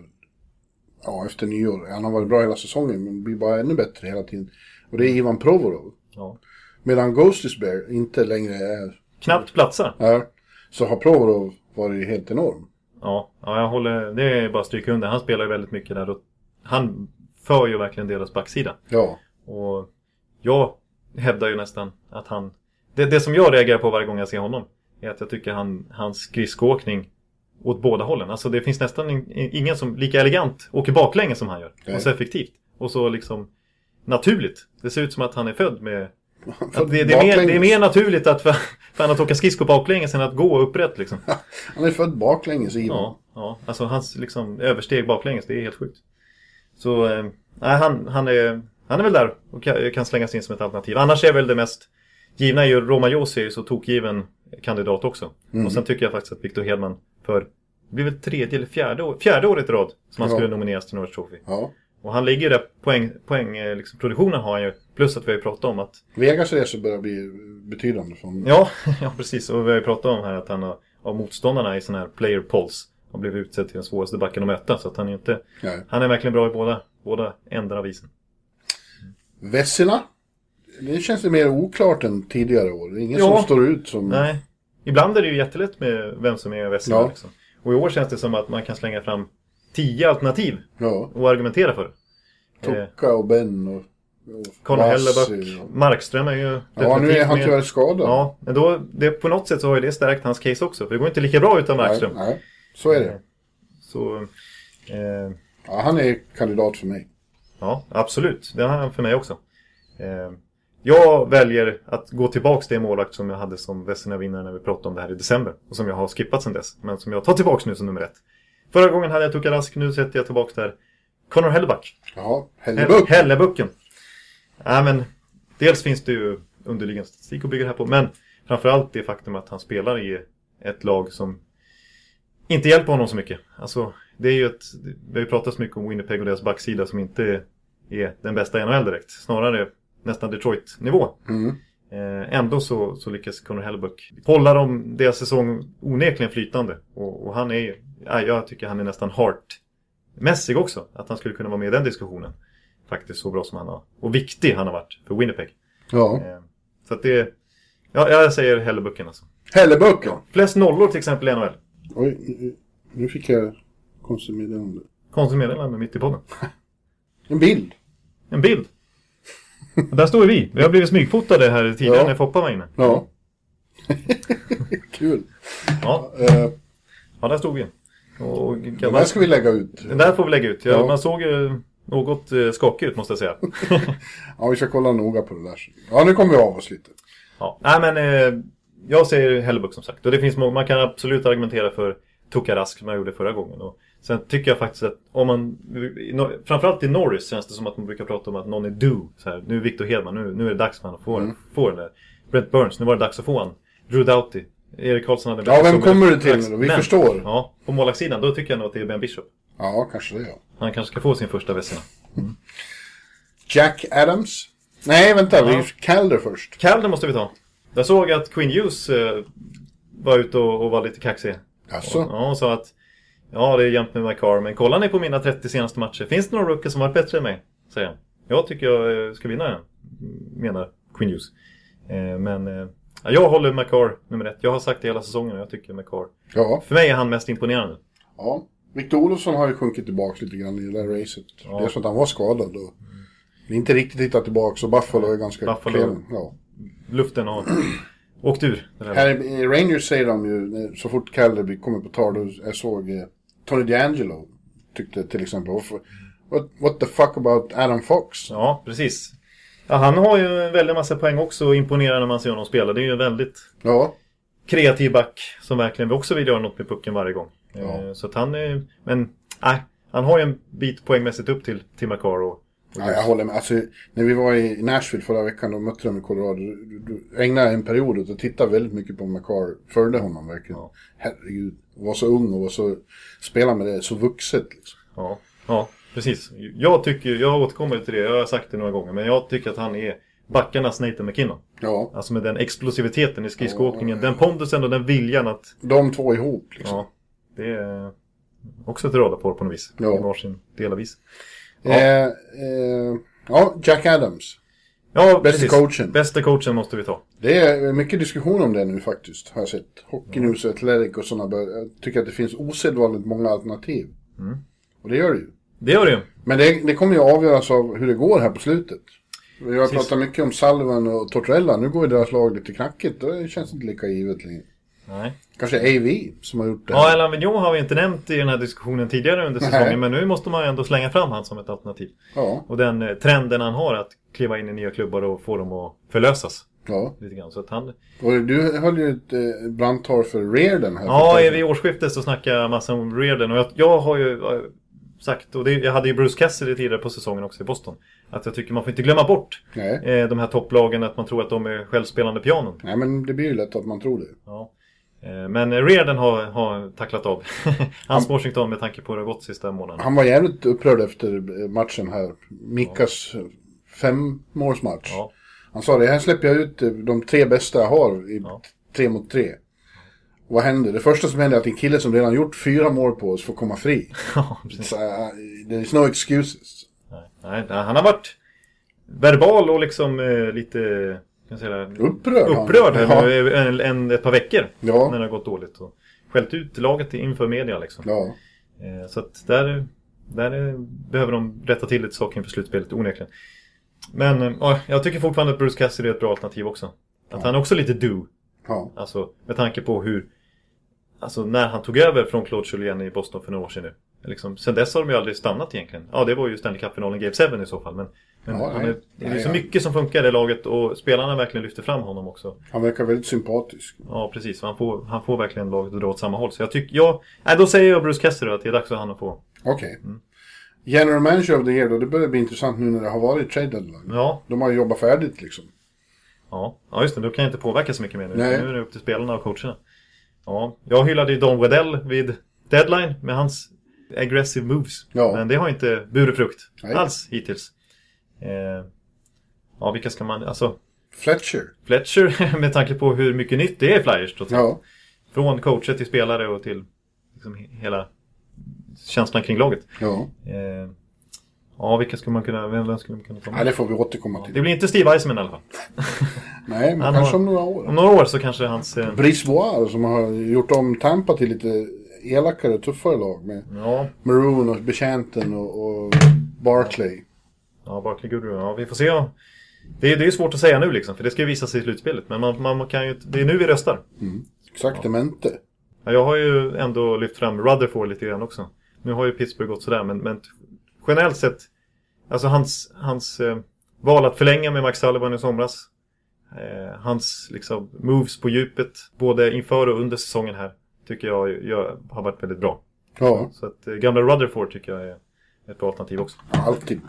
efter nyår. Han har varit bra hela säsongen men blir bara ännu bättre hela tiden. Och det är Ivan Provorov. Ja. Medan Ghostis Bear inte längre är... Knappt platsar. Så har Provorov varit helt enorm. Ja, jag håller, det är bara att stryka under. Han spelar ju väldigt mycket där och han för ju verkligen deras backsida. Ja. Och jag hävdar ju nästan att han... Det som jag reagerar på varje gång jag ser honom är att jag tycker hans skridskoåkning åt båda hållen. Alltså det finns nästan ingen som lika elegant åker baklänges som han gör. Nej. Och så effektivt. Och så liksom naturligt. Det ser ut som att han är född med... Det är mer naturligt att för han att åka skridsko baklänges än att gå upprätt liksom. Han är född baklänges i Ja, alltså hans liksom översteg baklänges, det är helt sjukt. Så han är väl där och kan slängas in som ett alternativ. Annars är väl det mest givna är ju Roma Josi, så tokgiven kandidat också. Och sen tycker jag faktiskt att Victor Hedman det blir väl tredje eller fjärde året i rad som han skulle nomineras till Norris Trophy. Ja. Och han ligger där poäng liksom, produktionen har han ju, plus att vi har ju pratat om att Vegas resor börjar bli betydande från... Ja, precis. Och vi har ju pratat om här att han av motståndarna i sån här player polls har blivit utsedd till den svåraste backen att möta. Så att han är inte... Nej. Han är verkligen bra i båda ändar av isen. Vesina? Det känns ju mer oklart än tidigare år. Det är ingen som står ut som... Nej. Ibland är det ju jättelätt med vem som är Vesina. Ja. Liksom. Och i år känns det som att man kan slänga fram 10 alternativ och argumentera för. Tucka och Ben och Connor Hellebuck. Markström är ju nu är han tyvärr skadad. Ja, men då, på något sätt så har ju det stärkt hans case också. För det går inte lika bra utan Markström. Nej, så är det. Han är kandidat för mig. Ja, absolut. Det är han för mig också. Jag väljer att gå tillbaks till det målvakt som jag hade som Vesina-vinnare när vi pratade om det här i december. Och som jag har skippat sedan dess. Men som jag tar tillbaks nu som nummer 1. Förra gången hade jag Tuukka Rask, nu sätter jag tillbaks där Connor Hellebuck. Ja, Hellebucken. Ja, men dels finns det ju underliggande statistik att bygga det här på. Men framförallt det faktum att han spelar i ett lag som inte hjälper honom så mycket. Alltså, det är ju vi har ju pratat så mycket om Winnipeg och deras backsida som inte är den bästa i NHL direkt. Snarare nästan Detroit-nivå. Ändå så lyckas Connor Hellebuck hålla deras säsong onekligen flytande. Och han är, jag tycker han är nästan Hart-mässig också. Att han skulle kunna vara med i den diskussionen. Faktiskt så bra som han har. Och viktig han har varit för Winnipeg. Ja. Så att det... Ja, jag säger Hellebucken alltså. Hellebucken? Ja. Flest nollor till exempel i NHL. Oj, nu fick jag konstigt meddelande. Konstigt meddelande mitt i podden. En bild. Där står vi. Vi har blivit smygfotade här tidigare när Foppa var inne. Ja. Kul. Ja. Ja, där stod vi. Och den där ska vi lägga ut. Den där får vi lägga ut. Man såg något skakig ut måste jag säga. Ja, vi ska kolla noga på det där. Ja, nu kommer vi av oss lite. Ja, nej men jag säger Hellebuck som sagt. Och det finns man kan absolut argumentera för Tuukka Rask som jag gjorde förra gången. Och sen tycker jag faktiskt att om man, framförallt i Norris känns det som att man brukar prata om att någon är due. Så här, nu är Victor Hedman, nu är det dags för han att få den där. Brent Burns, nu var det dags att få han. Drew Doughty, Erik Karlsson hade... Ja, vem kommer du till nu? Vi förstår. Ja, på målvaktssidan, då tycker jag nog att det är Ben Bishop. Ja, kanske det, ja. Han kanske ska få sin första Vesina. Jack Adams? Nej, vänta, vi Calder först. Calder måste vi ta. Jag såg att Quinn Hughes var ute och var lite kaxig. Alltså? Och sa att det är jämnt med McCarr, men kollar ni på mina 30 senaste matcher, finns det några rookies som varit bättre än mig? Säger han. Jag tycker jag ska vinna den, menar Quinn Hughes. Men jag håller McCarr nummer 1. Jag har sagt det hela säsongen och jag tycker McCarr. Ja. För mig är han mest imponerande. Ja, Victor Olofsson har ju sjunkit tillbaka lite grann i det där racet. Ja. Det är så att han var skadad och inte riktigt hittat tillbaka, så Buffalo är ganska klen. Ja. Luften har åkt ur. Här i Rangers säger de ju, så fort Calder kommer på tal, då jag såg Tony DeAngelo tyckte till exempel, what the fuck about Adam Fox? Ja, precis. Ja, han har ju en väldigt massa poäng också och imponerar när man ser honom spela. Det är ju en väldigt kreativ back som verkligen också vill göra något med pucken varje gång. Så att han är... Men han har ju en bit poängmässigt upp till Makar och Ja, jag håller med. Alltså, när vi var i Nashville förra veckan och mötte dem i Colorado, du ägnade en period åt att titta väldigt mycket på Makar. Följde honom verkligen. Ja. Herregud, var så ung och var så spela med det så vuxet liksom. Ja, precis. Jag återkommer till det, jag har sagt det några gånger, men jag tycker att han är backarnas Nathan McKinnon. Ja. Alltså med den explosiviteten i skridskoåkningen, den pondusen och den viljan att... De två ihop liksom. Ja, det är också ett radarpar på något vis. I varsin del av vis. Jack Adams. Ja, Bästa coachen måste vi ta. Det är mycket diskussion om det nu faktiskt. Har jag sett. Hockey News och Athletic och sådana. Jag tycker att det finns osedvanligt många alternativ. Och det gör det ju. Det gör det ju. Men det kommer ju avgöras av hur det går här på slutet. Vi har pratat mycket om Sullivan och Tortorella. Nu går ju deras lag lite knackigt. Det känns inte lika givet längre. Nej. Kanske AV som har gjort det. Ja, Alain Vigneault har vi inte nämnt i den här diskussionen tidigare under säsongen. Nej. Men nu måste man ändå slänga fram han som ett alternativ. Ja. Och den trenden han har att kliva in i nya klubbar och få dem att förlösas. Ja. Lite grann. Så att han... Och du höll ju ett brandtal för Reardon här. Ja, vid årsskiftet så snackar jag massa om Reardon. Och jag har ju sagt, och jag hade ju Bruce Cassidy tidigare på säsongen också i Boston, att jag tycker man får inte glömma bort de här topplagen, att man tror att de är självspelande pianon. Nej, men det blir ju lätt att man tror det. Ja. Men Reardon har tacklat av hans Washington med tanke på hur det har gått sista månaden. Han var jävligt upprörd efter matchen här. Mikas 5-målsmatch. Ja. Han sa det, här släpper jag ut de 3 bästa jag har i 3 mot 3. Vad händer? Det första som händer är att en kille som redan gjort 4 mål på oss får komma fri. Ja, precis. There's no excuses. Nej, han har varit verbal och liksom lite... upprörd här ett par veckor när det har gått dåligt och skällt ut laget inför media liksom. Ja. Så att där behöver de rätta till lite saker inför slutspelet onekligen. Men jag tycker fortfarande att Bruce Cassidy är ett bra alternativ också. Att han är också lite alltså med tanke på hur när han tog över från Claude Julien i Boston för några år sedan nu. Liksom, sen dess har de ju aldrig stannat egentligen. Ja, det var ju Stanley Cup-finalen Game 7 i så fall. Men det är så mycket som funkar i det laget och spelarna verkligen lyfter fram honom också. Han verkar väldigt sympatisk. Ja, precis. Han får verkligen laget att dra åt samma håll. Så jag tycker, då säger jag Bruce Cassidy att det är dags för han att få. Okej. General Manager of the Year då, det börjar bli intressant nu när det har varit trade deadline. Ja. De har ju jobbat färdigt liksom. Ja, just det. Då kan jag inte påverka så mycket mer nu. Nu är det upp till spelarna och coacherna. Ja, jag hyllade ju Don Waddell vid deadline med hans aggressive moves. Ja. Men det har inte burit frukt alls hittills. Vilka ska man... Fletcher med tanke på hur mycket nytt det är Flyers. Ja. Från coacher till spelare och till liksom hela känslan kring laget. Ja. Vilka ska man kunna... Vem skulle man kunna ta med? Ja, det får vi återkomma till. Det blir inte Steve Eisenman i alla fall. Nej, men kanske om några år. Om några år så kanske hans... Brisebois som har gjort om Tampa till lite elakare och tuffare lag med Maroon och Bechanten och Barclay. Ja, Barclay Goodrow. Ja, vi får se. Det är svårt att säga nu liksom, för det ska ju visa sig i slutspelet. Men man kan ju... Det är nu vi röstar. Exaktamente. Ja, jag har ju ändå lyft fram Rutherford lite grann också. Nu har ju Pittsburgh gått sådär, men generellt sett, alltså hans val att förlänga med Mike Sullivan i somras, hans liksom moves på djupet både inför och under säsongen här tycker jag har varit väldigt bra. Ja. Så att gamla Rutherford tycker jag är ett bra alternativ också. Alltid.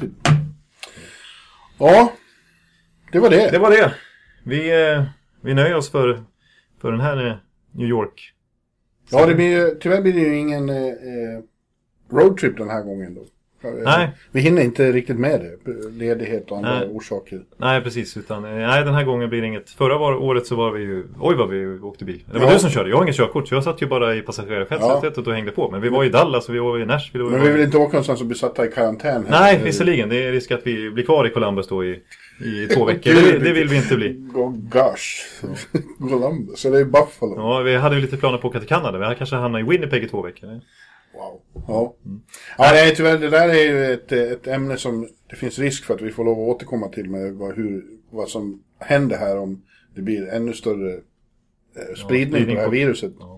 Ja, det var det. Det var det. Vi nöjer oss för den här New York. Ja, tyvärr blir det ju ingen roadtrip den här gången då. Nej. Vi hinner inte riktigt med det. Ledighet och andra orsaker. Nej, precis. Utan, den här gången blir det inget. Förra året så var vi ju... Oj, vad vi åkte bil. Det var du som körde. Jag har ingen körkort. Så jag satt ju bara i passagerarfältet och hängde på. Men vi var i Dallas och vi var i Nashville. Men vi vill inte åka någonstans och bli satta i karantän. Nej, visserligen. Det är risk att vi blir kvar i Columbus då i 2 veckor. Det vill vi inte bli. Oh gosh. Columbus. Så det är Buffalo. Ja, vi hade ju lite planer på att åka till Kanada. Vi hade kanske hamnat i Winnipeg i 2 veckor. Wow. Ja. Ja, tyvärr, det där är ju ett ämne som det finns risk för att vi får lov att återkomma till med vad som händer här om det blir ännu större spridning på det här viruset. Ja.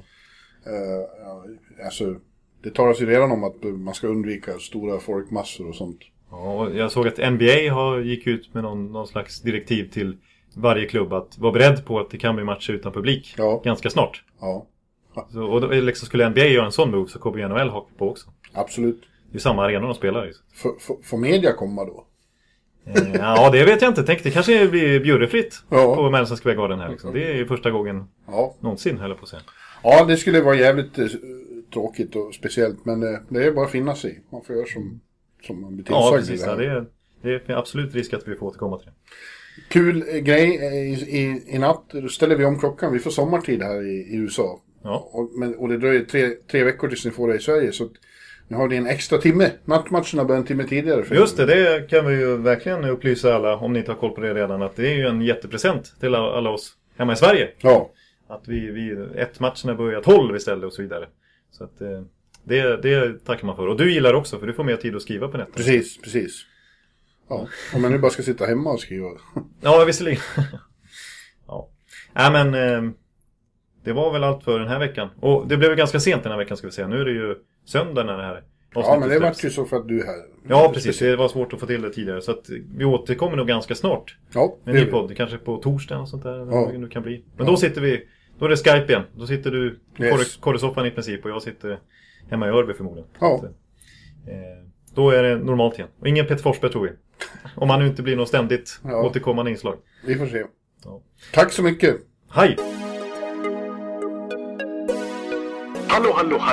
Alltså, det talas ju redan om att man ska undvika stora folkmassor och sånt. Ja, jag såg att NBA gick ut med någon slags direktiv till varje klubb att vara beredd på att det kan bli matcher utan publik ganska snart. Ja. Så, och då, liksom, skulle NBA göra en sån move så kommer ju NHL haka på också. Absolut. Det är samma arena de spelar i. Får media komma då? Ja, det vet jag inte. Tänk, det kanske blir bjudefritt på Madison Square Garden här. Liksom. Det är ju första gången någonsin, höll jag på att säga. Ja, det skulle vara jävligt tråkigt och speciellt. Men det är bara att finna sig. Man får göra som man blir tillsagd. Ja, precis. Det är absolut risk att vi får återkomma till det. Kul grej i natt. Då ställer vi om klockan. Vi får sommartid här i USA. Ja. Och det dröjer tre veckor tills ni får det i Sverige. Så nu har ni en extra timme. Nattmatcherna börjar en timme tidigare. Just det kan vi ju verkligen upplysa alla, om ni inte har koll på det redan, att det är ju en jättepresent till alla oss hemma i Sverige. Ja. Att matcherna börjar 12 istället och så vidare. Så att det tackar man för. Och du gillar också, för du får mer tid att skriva på nätet. Precis. Ja, om man nu bara ska sitta hemma och skriva. Ja, visserligen. Ja. Men det var väl allt för den här veckan. Och det blev ganska sent den här veckan, ska vi säga. Nu är det ju söndag när det här Ja, men det var ju så för att du är här. Ja, precis. Det var svårt att få till det tidigare. Så att vi återkommer nog ganska snart. Ja, en ny podd. Kanske på torsdag och sånt där. Det kan bli. Men då sitter vi... Då är det Skype igen. Då sitter du i korresoffan i princip. Och jag sitter hemma i Örby förmodligen. Ja. Så, då är det normalt igen. Och ingen Peter Forsberg, tror vi. Om han nu inte blir något ständigt återkommande inslag. Vi får se. Ja. Tack så mycket. Hej! Hallå.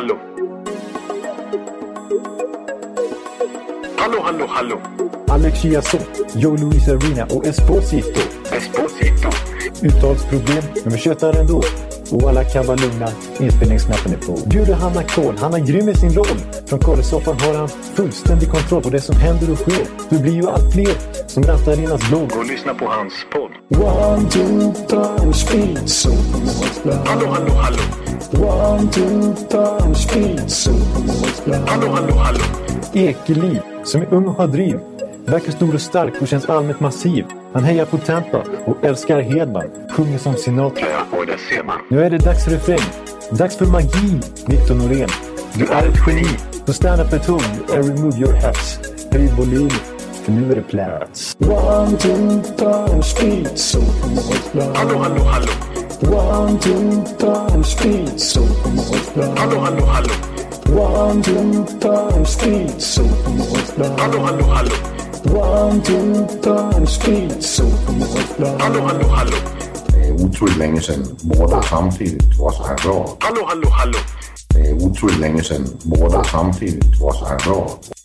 Alex Chiazot, Joe Luis Arena och Esposito. Uttalsproblem, men vi tjötar ändå. Och alla kan vara lugna, inspelningsknappen är på. Bjuder Hanna Kohl, han är grym i sin roll. Från korresoffan har han fullständig kontroll på det som händer och sker. Det blir ju allt fler som rattar in hans blogg. Och lyssna på hans podd. 1, 2, 3, speed, so. Hallå. 1, 2, 3, speed, so. Hallå. Ekeliv, som är ung och har driv. Verkar stor och stark och känns allmänt massiv. Han hejar på Tampa och älskar Hedman. Sjunger som Sinatra. Ja, och det ser man. Nu är det dags för refräng. Dags för magi, Victor Norén. Du är ett geni. Så stand up at home and remove your hats. Höj volym, för nu är det plats. 1, 2, 3, speed, so. Hallå. 1, 2, 3, speed, so. Hallå. 1, 2, 3, speed, so. Hallå. 1, 2, 3, speed, so. Hallå. Det är otroligt länge sedan båda samtidigt var så här bra. Hallå. Det är otroligt länge sedan båda samtidigt var så här bra.